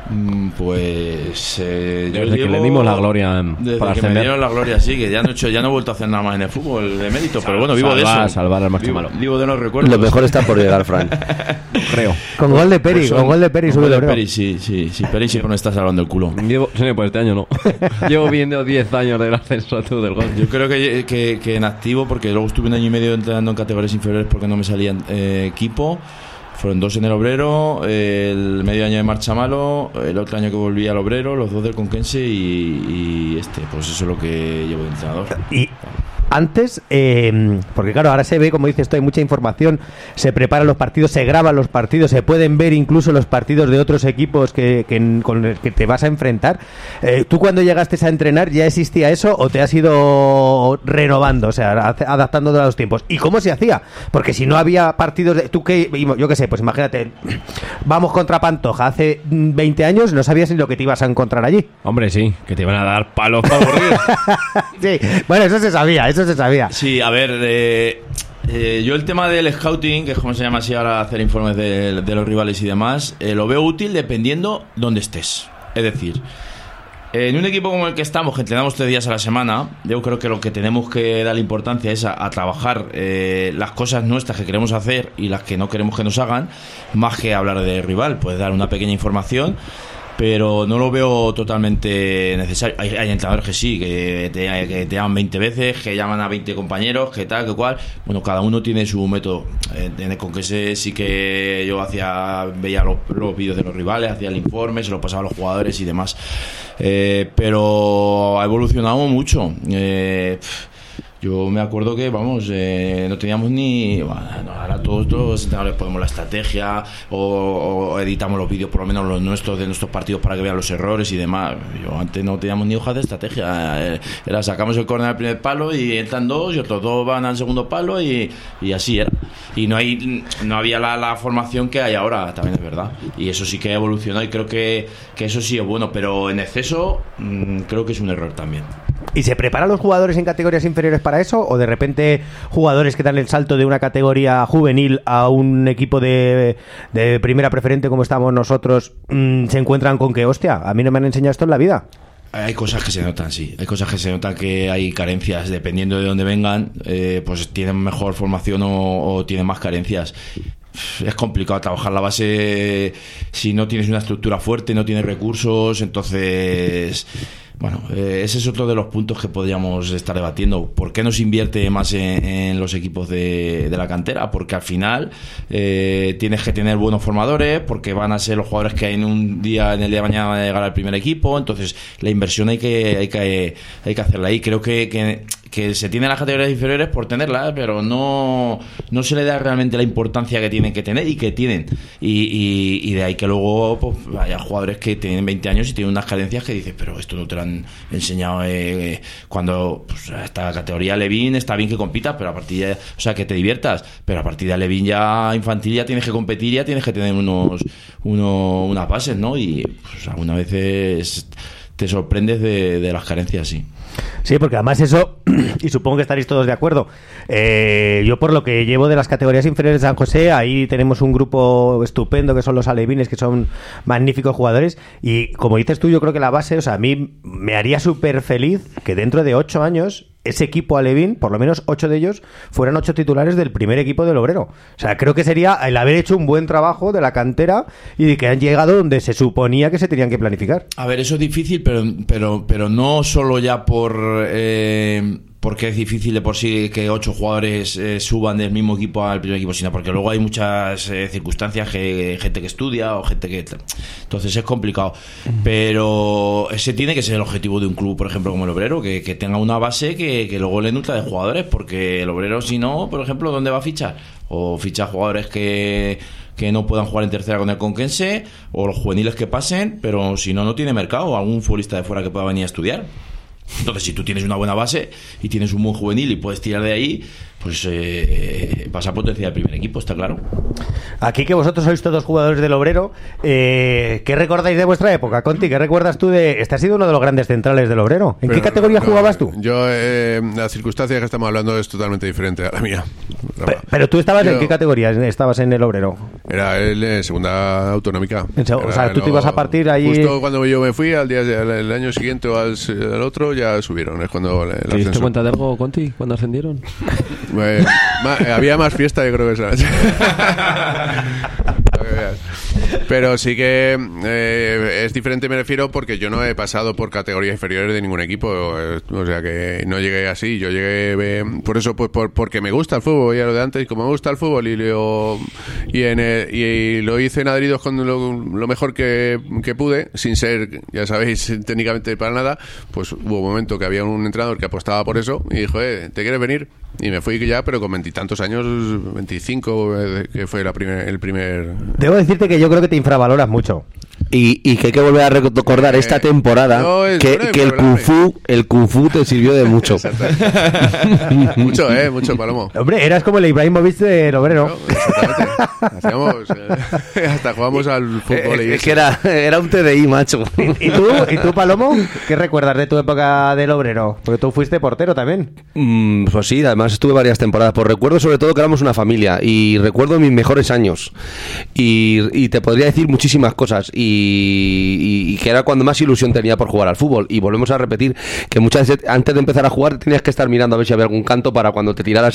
Pues desde que le dimos la gloria desde que me dieron la gloria, sí, que ya no he vuelto a hacer nada más en el fútbol de mérito, pero bueno, vivo de eso, salvar al Marchimalo. Vivo de los recuerdos. Lo mejor está por llegar, Fran. Creo. Con gol de Peri, con gol de Peri, sí, Peri siempre me está salvando el culo. Pues este año no. Llevo viendo 10 años del ascenso tú del gol. Yo creo que en activo, porque luego estuve un año y medio entrenando en categorías inferiores porque no me salía equipo. Fueron 2 en el Obrero, el medio año de Marchamalo, el otro año que volví al Obrero, los 2 del Conquense y pues eso es lo que llevo de entrenador. Y antes, porque claro, ahora se ve, como dices tú, hay mucha información, se preparan los partidos, se graban los partidos, se pueden ver incluso los partidos de otros equipos con los que te vas a enfrentar. ¿Tú cuando llegaste a entrenar ya existía eso o te has ido renovando, o sea, adaptando a los tiempos? ¿Y cómo se hacía? Porque si no había partidos yo qué sé, pues imagínate, vamos contra Pantoja hace 20 años, no sabías ni lo que te ibas a encontrar allí. Hombre, sí, que te iban a dar palos para aburrir. Sí, bueno, eso se sabía. Sí, a ver, yo el tema del scouting, que es como se llama así ahora, hacer informes de los rivales y demás, lo veo útil dependiendo dónde estés. Es decir, en un equipo como el que estamos, que entrenamos 3 días a la semana, yo creo que lo que tenemos que dar importancia es a trabajar las cosas nuestras que queremos hacer y las que no queremos que nos hagan, más que hablar de rival. Puedes dar una pequeña información, pero no lo veo totalmente necesario. Hay entrenadores que sí, que te llaman 20 veces, que llaman a 20 compañeros, que tal, que cual. Bueno, cada uno tiene su método. Con que sí que yo veía los vídeos de los rivales, hacía el informe, se lo pasaba a los jugadores y demás. Pero ha evolucionado mucho. Yo me acuerdo que, no teníamos ni... Bueno, ahora todos los entrenadores ponemos la estrategia o editamos los vídeos, por lo menos los nuestros, de nuestros partidos para que vean los errores y demás. Yo antes no teníamos ni hojas de estrategia. Sacamos el córner al primer palo y entran 2 y otros 2 van al segundo palo y así era. Y no había la formación que hay ahora, también es verdad. Y eso sí que ha evolucionado y creo que eso sí es bueno, pero en exceso creo que es un error también. ¿Y se preparan los jugadores en categorías inferiores para eso? ¿O de repente jugadores que dan el salto de una categoría juvenil a un equipo de primera preferente como estamos nosotros se encuentran con que, hostia, a mí no me han enseñado esto en la vida? Hay cosas que se notan, sí. Hay cosas que se notan que hay carencias. Dependiendo de dónde vengan, pues tienen mejor formación o tienen más carencias. Es complicado trabajar la base si no tienes una estructura fuerte, no tienes recursos, entonces... Bueno, ese es otro de los puntos que podríamos estar debatiendo. ¿Por qué no se invierte más en los equipos de la cantera? Porque al final tienes que tener buenos formadores, porque van a ser los jugadores que en el día de mañana van a llegar al primer equipo. Entonces la inversión hay que hacerla ahí. Creo que se tiene las categorías inferiores por tenerlas, pero no se le da realmente la importancia que tienen que tener y que tienen. Y de ahí que luego pues, haya jugadores que tienen 20 años y tienen unas carencias que dices, pero esto no te lo han enseñado cuando pues, esta categoría Levín está bien que compitas, pero a partir de, o sea, que te diviertas, pero a partir de Levín ya infantil ya tienes que competir, ya tienes que tener unas bases, ¿no? Y pues algunas veces te sorprendes de las carencias, sí. Sí, porque además eso, y supongo que estaréis todos de acuerdo, yo por lo que llevo de las categorías inferiores de San José, ahí tenemos un grupo estupendo que son los alevines, que son magníficos jugadores, y como dices tú, yo creo que la base, o sea, a mí me haría súper feliz que dentro de 8 años ese equipo alevín, por lo menos 8 de ellos, fueran 8 titulares del primer equipo del Obrero. O sea, creo que sería el haber hecho un buen trabajo de la cantera y de que han llegado donde se suponía que se tenían que planificar. A ver, eso es difícil, pero no solo ya porque es difícil de por sí que 8 jugadores suban del mismo equipo al primer equipo, sino porque luego hay muchas circunstancias, gente que estudia o gente que... Entonces es complicado. Pero ese tiene que ser el objetivo de un club, por ejemplo, como el Obrero, que tenga una base que luego le nutra de jugadores, porque el Obrero, si no, por ejemplo, ¿dónde va a fichar? O ficha jugadores que no puedan jugar en tercera con el Conquense, o los juveniles que pasen, pero si no, no tiene mercado, o algún futbolista de fuera que pueda venir a estudiar. Entonces, si tú tienes una buena base y tienes un buen juvenil y puedes tirar de ahí, pues vas a potenciar el primer equipo, está claro. Aquí que vosotros sois todos jugadores del Obrero, ¿qué recordáis de vuestra época? Conti, ¿qué recuerdas tú de...? Este ha sido uno de los grandes centrales del Obrero. ¿En qué categoría jugabas tú? Yo, la circunstancia que estamos hablando es totalmente diferente a la mía. Pero tú estabas ¿en qué categoría estabas en el Obrero? Era el segunda autonómica. O sea, tú te ibas a partir ahí... Justo cuando yo me fui, el año siguiente o al otro, ya subieron. Es cuando ¿Te diste cuenta de algo, Conti, cuando ascendieron? Había más fiesta, yo creo que esa noche. Pero sí que es diferente, me refiero, porque yo no he pasado por categorías inferiores de ningún equipo, o sea que no llegué así. Yo llegué por eso, pues porque me gusta el fútbol, ya lo de antes, como me gusta el fútbol y lo hice en Adridos con lo mejor que pude, sin ser, ya sabéis, técnicamente para nada. Pues hubo un momento que había un entrenador que apostaba por eso y dijo, ¿te quieres venir? Y me fui ya, pero con 20 y tantos años, 25, que fue el primer... Debo decirte que yo creo que te infravaloras mucho. Y que hay que volver a recordar esta temporada que el Kung Fu te sirvió de mucho. Mucho, Palomo. Hombre, eras como el Ibrahimovic del Obrero. Hasta jugamos al fútbol. Es que era un TDI, macho. ¿Y tú, Palomo? ¿Qué recuerdas de tu época del Obrero? Porque tú fuiste portero también. Pues sí, además estuve varias temporadas. Pues recuerdo sobre todo que éramos una familia y recuerdo mis mejores años. Y te podría decir muchísimas cosas. Y que era cuando más ilusión tenía por jugar al fútbol. Y volvemos a repetir que muchas veces antes de empezar a jugar tenías que estar mirando a ver si había algún canto para cuando te tiraras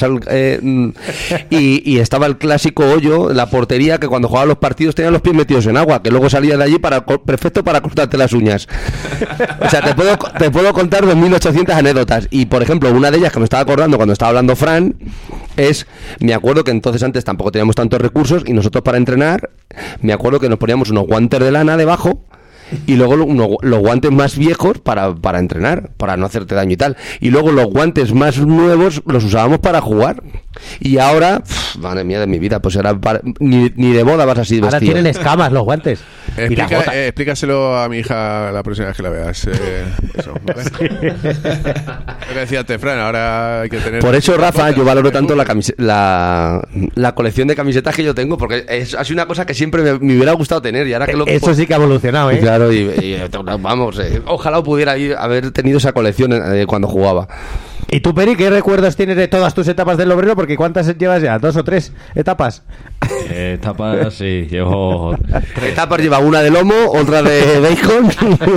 y estaba el clásico hoyo, la portería, que cuando jugaban los partidos tenían los pies metidos en agua, que luego salías de allí perfecto para cortarte las uñas. O sea, te puedo contar 2.800 anécdotas. Y por ejemplo, una de ellas que me estaba acordando cuando estaba hablando Fran me acuerdo que entonces antes tampoco teníamos tantos recursos y nosotros para entrenar, me acuerdo que nos poníamos unos guantes de lana debajo y luego los guantes más viejos para entrenar, para no hacerte daño y tal, y luego los guantes más nuevos los usábamos para jugar. Y ahora, madre mía de mi vida, pues era ni de boda vas así vestido. Ahora tienen escamas los guantes. Explícaselo a mi hija la próxima vez que la veas. Eso, ¿vale? Sí. Lo que decía antes, Fran, ahora hay que tener... Por eso, Rafa, yo valoro tanto la colección de camisetas que yo tengo, porque ha sido una cosa que siempre me hubiera gustado tener. Y ahora que eso sí que ha evolucionado, ¿eh? Claro, vamos, ojalá pudiera haber tenido esa colección cuando jugaba. ¿Y tú, Peri, qué recuerdos tienes de todas tus etapas del Obrero? Porque ¿cuántas llevas ya? ¿2 o 3 etapas? Etapas, sí, llevo 3. Etapas lleva una de lomo, otra de bacon.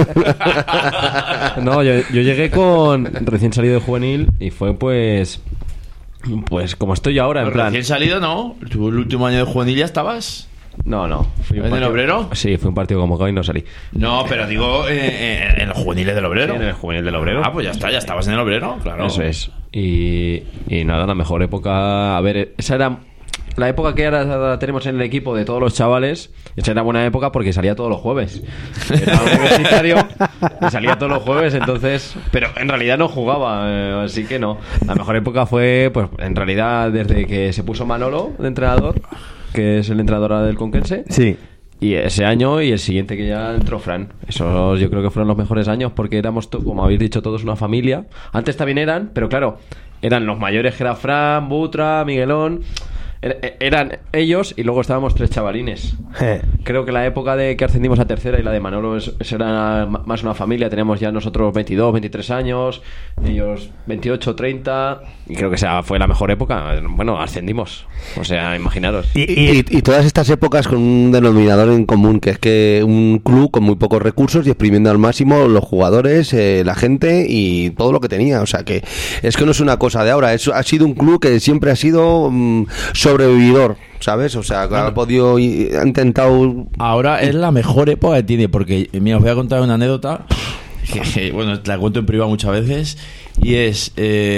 No, yo llegué recién salido de juvenil y fue pues como estoy ahora, en plan... Recién salido, ¿no? ¿Tú el último año de juvenil ya estabas? No. ¿En el Obrero? Sí, fue un partido convocado y no salí. No, pero digo en los juveniles del Obrero. Sí, en el juvenil del Obrero. Ah, pues ya está, ya estabas en el Obrero, claro. Eso es. Y nada, la mejor época... A ver, esa era... La época que ahora tenemos en el equipo de todos los chavales, esa era buena época porque salía todos los jueves. Era universitario y salía todos los jueves, entonces... Pero en realidad no jugaba, así que no. La mejor época fue, pues, en realidad, desde que se puso Manolo de entrenador, que es el entrenador del Conquense. Sí. Y ese año y el siguiente que ya entró Fran. Esos yo creo que fueron los mejores años porque éramos, como habéis dicho, todos una familia. Antes también eran, pero claro, eran los mayores que era Fran, Butra, Miguelón... eran ellos y luego estábamos 3 chavalines. Creo que la época de que ascendimos a tercera y la de Manolo era más una familia. Teníamos ya nosotros 22, 23 años, ellos 28, 30, y creo que esa fue la mejor época. Bueno, ascendimos, o sea, imaginaros. Y todas estas épocas con un denominador en común, que es que un club con muy pocos recursos y exprimiendo al máximo los jugadores, la gente y todo lo que tenía. O sea, que es que no es una cosa de ahora, ha sido un club que siempre ha sido sobrevividor, ¿sabes? O sea, ha podido, ha intentado... Ahora es la mejor época que tiene, porque, mira, os voy a contar una anécdota que bueno, te la cuento en privado muchas veces, y es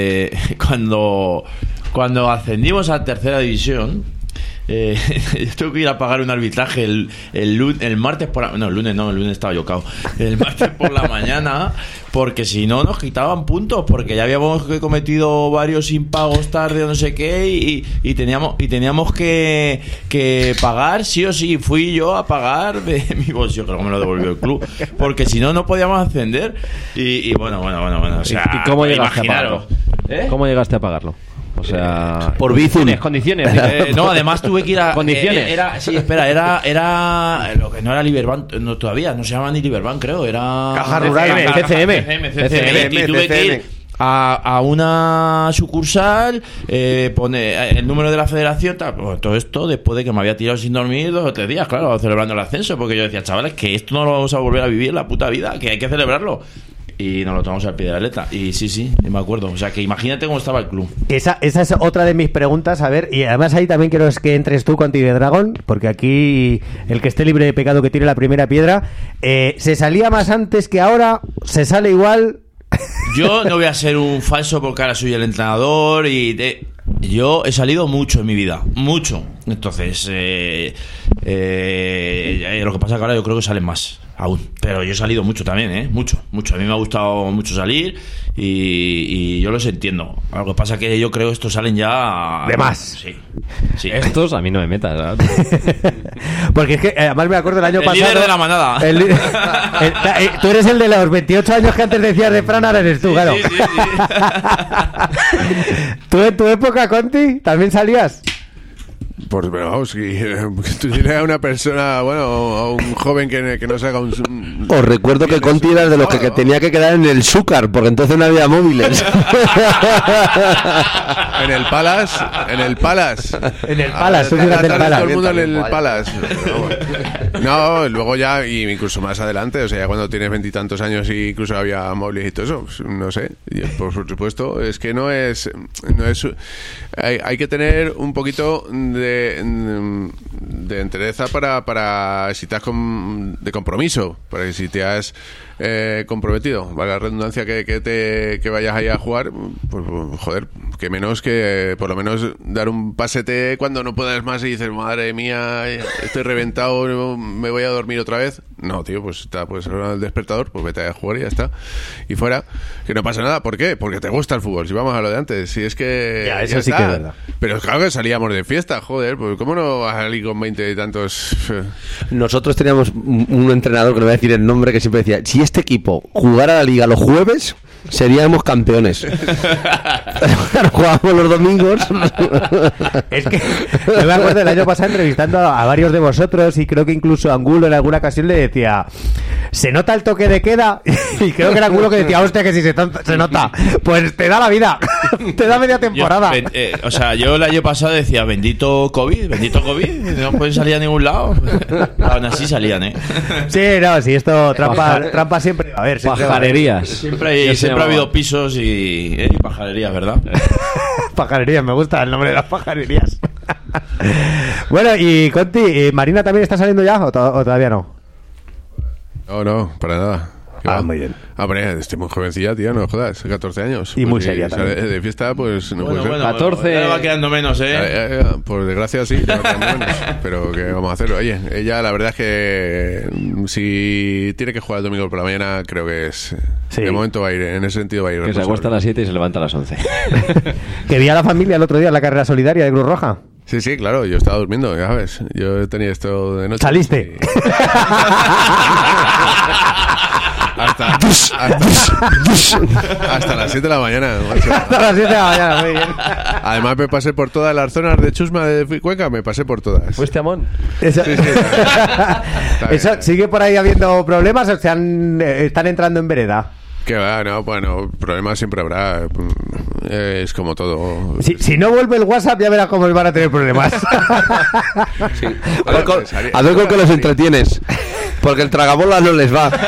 cuando ascendimos a tercera división, tengo que ir a pagar un arbitraje el martes por la... No, el lunes estaba yo cao. El martes por la mañana, porque si no nos quitaban puntos, porque ya habíamos cometido varios impagos tarde o no sé qué, y teníamos que pagar sí o sí. Fui yo a pagar de mi bolsillo, creo que me lo devolvió el club, porque si no podíamos ascender. Y bueno, o sea, ¿y cómo llegaste a pagarlo? ¿Cómo llegaste a pagarlo? O sea, por Bizum. Condiciones. No, además tuve que ir a... Condiciones. Era lo que no era Liberbank, no, todavía, no se llama ni Liberbank, creo, era... Caja Rural. CCM. Y tuve que ir a una sucursal, pone el número de la federación, tal. Bueno, todo esto después de que me había tirado sin dormir 2 o 3 días, claro, celebrando el ascenso, porque yo decía, chavales, que esto no lo vamos a volver a vivir en la puta vida, que hay que celebrarlo. Y nos lo tomamos al pie de la letra. Y sí, me acuerdo. O sea, que imagínate cómo estaba el club. Esa es otra de mis preguntas. A ver, y además ahí también quiero que entres tú con Tigre Dragón, porque aquí el que esté libre de pecado que tire la primera piedra. ¿Se salía más antes que ahora? ¿Se sale igual? Yo no voy a ser un falso porque ahora soy el entrenador yo he salido mucho en mi vida, mucho. Entonces, lo que pasa es que ahora yo creo que salen más aún. Pero yo he salido mucho también, mucho. A mí me ha gustado mucho salir y yo los entiendo. Lo que pasa es que yo creo que estos salen ya... De más. Sí. Estos a mí no me metas, ¿verdad? Porque es que además me acuerdo el año pasado... El líder de la manada. Tú eres el de los 28 años que antes decías de Fran, ahora eres tú, claro. Sí. ¿Tú en tu época, Conti, también salías? Pues pero vamos, si tú tienes a una persona, bueno, a un joven que no se haga un... Os recuerdo que Conti era de los que tenía que quedar en el Zúcar, porque entonces no había móviles. En el Palace. Tú fíjate el Palace. Todo el mundo en el Palace. No, luego ya, y incluso más adelante, o sea, ya cuando tienes 20 y tantos años y incluso había móviles y todo eso, pues, no sé, por supuesto, es que no es hay que tener un poquito de entereza para si te has de compromiso, para que si te has comprometido, vale la redundancia, que vayas ahí a jugar, pues joder, que menos que por lo menos dar un pasete cuando no puedas más y dices, madre mía, estoy reventado, me voy a dormir otra vez. No, tío, pues está, pues el despertador, pues vete a jugar y ya está, y fuera, que no pasa nada. ¿Por qué? Porque te gusta el fútbol. Si vamos a lo de antes, si es que ya, eso sí que es verdad. Pero claro que salíamos de fiesta, joder, pues cómo no vas a salir con 20 y tantos. Nosotros teníamos un entrenador, que no voy a decir el nombre, que siempre decía, si este equipo jugara la liga los jueves, seríamos campeones. Jugábamos los domingos. Es que yo me acuerdo el año pasado entrevistando a varios de vosotros, y creo que incluso a Angulo en alguna ocasión le decía, ¿se nota el toque de queda? Y creo que era Angulo que decía, hostia, que si se nota, pues te da la vida, te da media temporada. O sea, yo el año pasado decía, bendito COVID, no pueden salir a ningún lado. Aún así salían, Sí, no, sí, esto trampa siempre va a haber. Pajarerías. Siempre ha habido pisos y pajarerías, ¿verdad? Pajarerías, me gusta el nombre de las pajarerías. Bueno, y Conti, ¿Marina también está saliendo ya o todavía no? No, para nada. Muy bien. Hombre, estoy muy jovencilla, tío, no jodas, 14 años. Y pues muy seria también. De fiesta, pues no puede ser. 14. Ya va quedando menos, Por desgracia, sí, ya va quedando menos. Pero ¿qué vamos a hacer? Oye, ella la verdad es que si tiene que jugar el domingo por la mañana, creo que es... Sí. De momento va a ir, en ese sentido va a ir. Que se acuesta a las 7 y se levanta a las 11. Que vi a la familia el otro día en la carrera solidaria de Cruz Roja. Sí, claro, yo estaba durmiendo, ya ves. Yo tenía esto de noche. ¿Saliste? Hasta Hasta las 7 de la mañana, macho. Hasta las 7 de la mañana, muy bien. Además me pasé por todas las zonas de Chusma de Cuenca, me pasé por todas. ¿Fuiste a Mon? Eso, Sí, está eso, bien. ¿sigue por ahí habiendo problemas o están entrando en vereda? Que va, no, bueno, problemas siempre habrá. Es como todo. Si no vuelve el WhatsApp, ya verás cómo van a tener problemas. Sí. A ver con qué los entretienes. Porque el tragabolas no les va.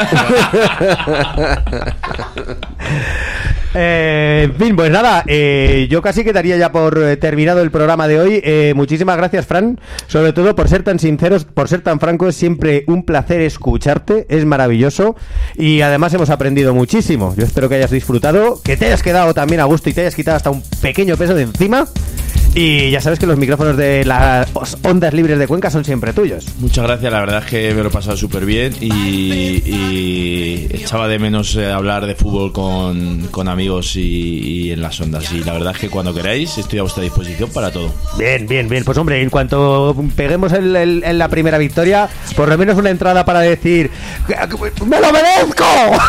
En fin, pues nada, yo casi quedaría ya por terminado el programa de hoy. Muchísimas gracias, Fran, sobre todo por ser tan sinceros, por ser tan francos. Es siempre un placer escucharte, es maravilloso y además hemos aprendido muchísimo. Yo espero que hayas disfrutado, que te hayas quedado también a gusto y te hayas quitado hasta un pequeño peso de encima. Y ya sabes que los micrófonos de las ondas libres de Cuenca son siempre tuyos. Muchas gracias, la verdad es que me lo he pasado súper bien y echaba de menos hablar de fútbol con amigos y en las ondas. Y la verdad es que cuando queráis estoy a vuestra disposición para todo. Bien, bien, bien. Pues hombre, en cuanto peguemos en la primera victoria, por lo menos una entrada para decir ¡me lo merezco!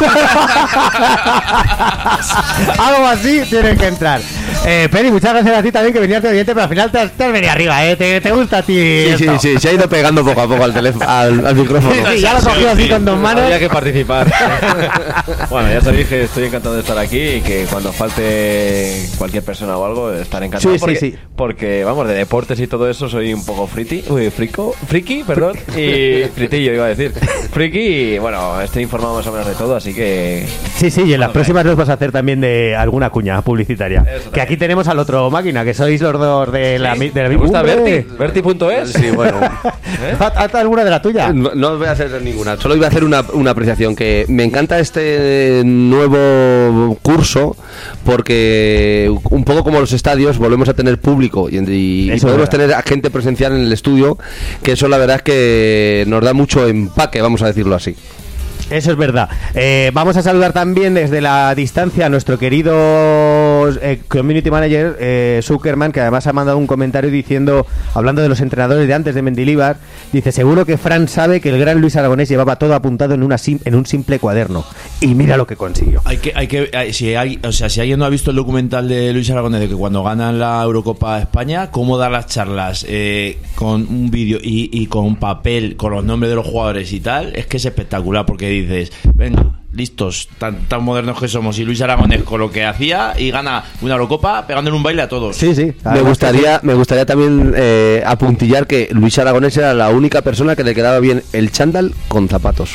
Algo así tienen que entrar. Peri, muchas gracias a ti también que venías de oyente, pero al final te has venido arriba, ¿eh? ¿Te gusta a ti? Sí, se ha ido pegando poco a poco al teléfono, al micrófono. Sí, ya lo he cogido así con dos manos. Había que participar. Bueno, ya sabéis que estoy encantado de estar aquí y que cuando falte cualquier persona o algo estaré encantado. Sí. Porque, vamos, de deportes y todo eso soy un poco friki, perdón, y fritillo iba a decir. Friki y, bueno, estoy informado más o menos de todo, así que... Sí, y en las próximas nos vas a hacer también de alguna cuña publicitaria. Que aquí tenemos al otro máquina, que sois los dos de la ¿Te gusta Berti? ¿Berti.es? Sí, bueno. ¿Haz alguna de la tuya? No voy a hacer ninguna, solo iba a hacer una apreciación, que me encanta este nuevo curso porque un poco como los estadios volvemos a tener público y podemos tener a gente presencial en el estudio, que eso la verdad es que nos da mucho empaque, vamos a decirlo así. Eso es verdad. Vamos a saludar también desde la distancia a nuestro querido community manager Zuckerman, que además ha mandado un comentario diciendo, hablando de los entrenadores de antes de Mendilibar, dice: seguro que Fran sabe que el gran Luis Aragonés llevaba todo apuntado en un simple cuaderno y mira lo que consiguió. Si alguien no ha visto el documental de Luis Aragonés de que cuando ganan la Eurocopa de España, cómo dar las charlas con un vídeo y con un papel con los nombres de los jugadores y tal, es que es espectacular, porque dices, venga, listos, tan modernos que somos, y Luis Aragonés con lo que hacía y gana una Eurocopa pegándole un baile a todos. Sí. Me gustaría también apuntillar que Luis Aragonés era la única persona que le quedaba bien el chándal con zapatos.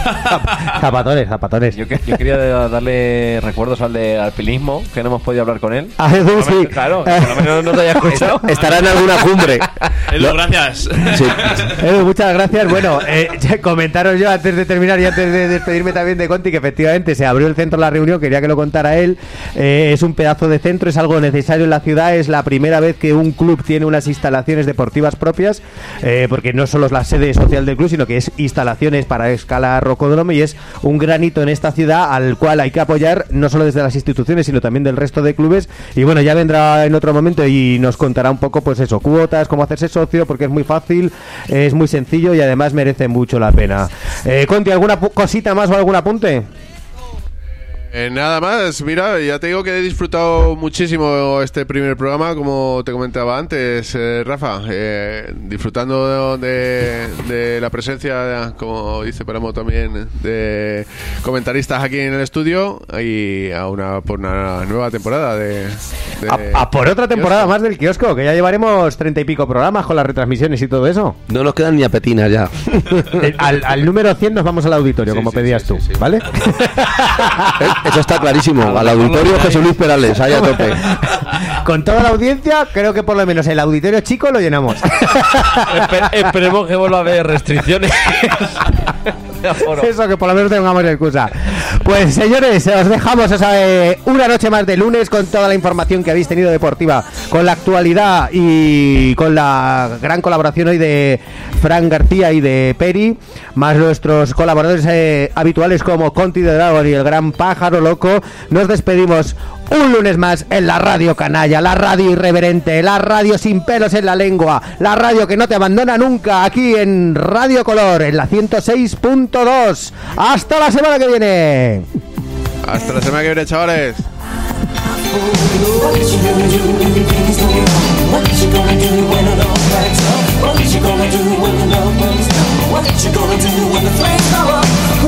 Zapatones. Yo quería darle recuerdos al de alpinismo, que no hemos podido hablar con él. Sí. Claro, por lo menos no te haya escuchado. Estará en alguna cumbre. Gracias. Sí. Muchas gracias. Bueno, comentaros yo antes de terminar y antes de despedirme también de Conti, que efectivamente se abrió el centro de la reunión, quería que lo contara él. Es un pedazo de centro, es algo necesario en la ciudad, es la primera vez que un club tiene unas instalaciones deportivas propias, porque no solo es la sede social del club, sino que es instalaciones para escala rocódromo, y es un gran hito en esta ciudad al cual hay que apoyar, no solo desde las instituciones, sino también del resto de clubes. Y bueno, ya vendrá en otro momento y nos contará un poco, pues eso, cuotas, cómo hacerse socio, porque es muy fácil, es muy sencillo y además merece mucho la pena. Conti, ¿alguna cosita más o algún apunte? Nada más, mira, ya te digo que he disfrutado muchísimo este primer programa, como te comentaba antes, Rafa, disfrutando de la presencia, como dice Paramo también, de comentaristas aquí en el estudio, y por una nueva temporada por otra temporada más del kiosco, que ya llevaremos 30 y pico programas con las retransmisiones y todo eso. No nos quedan ni apetinas ya. Al número 100 nos vamos al auditorio, como pedías tú, ¿vale? Eso está clarísimo. Al auditorio José Luis Perales, ahí a tope. Con toda la audiencia, creo que por lo menos el auditorio chico lo llenamos. Esperemos que vuelva a haber restricciones. Eso, que por lo menos tengamos excusa. Pues señores, os dejamos una noche más de lunes con toda la información que habéis tenido deportiva, con la actualidad y con la gran colaboración hoy de Fran García y de Peri, más nuestros colaboradores habituales como Conti de Dragon y el gran Pájaro Loco. Nos despedimos un lunes más en la radio canalla, la radio irreverente, la radio sin pelos en la lengua, la radio que no te abandona nunca, aquí en Radio Color, en la 106.2. ¡Hasta la semana que viene! viene. Hasta la semana que viene, chavales. What is you gonna do when things go wrong? What is you gonna do when the love breaks up? What is you gonna do when the love burns down? What is you gonna do when the flames go up?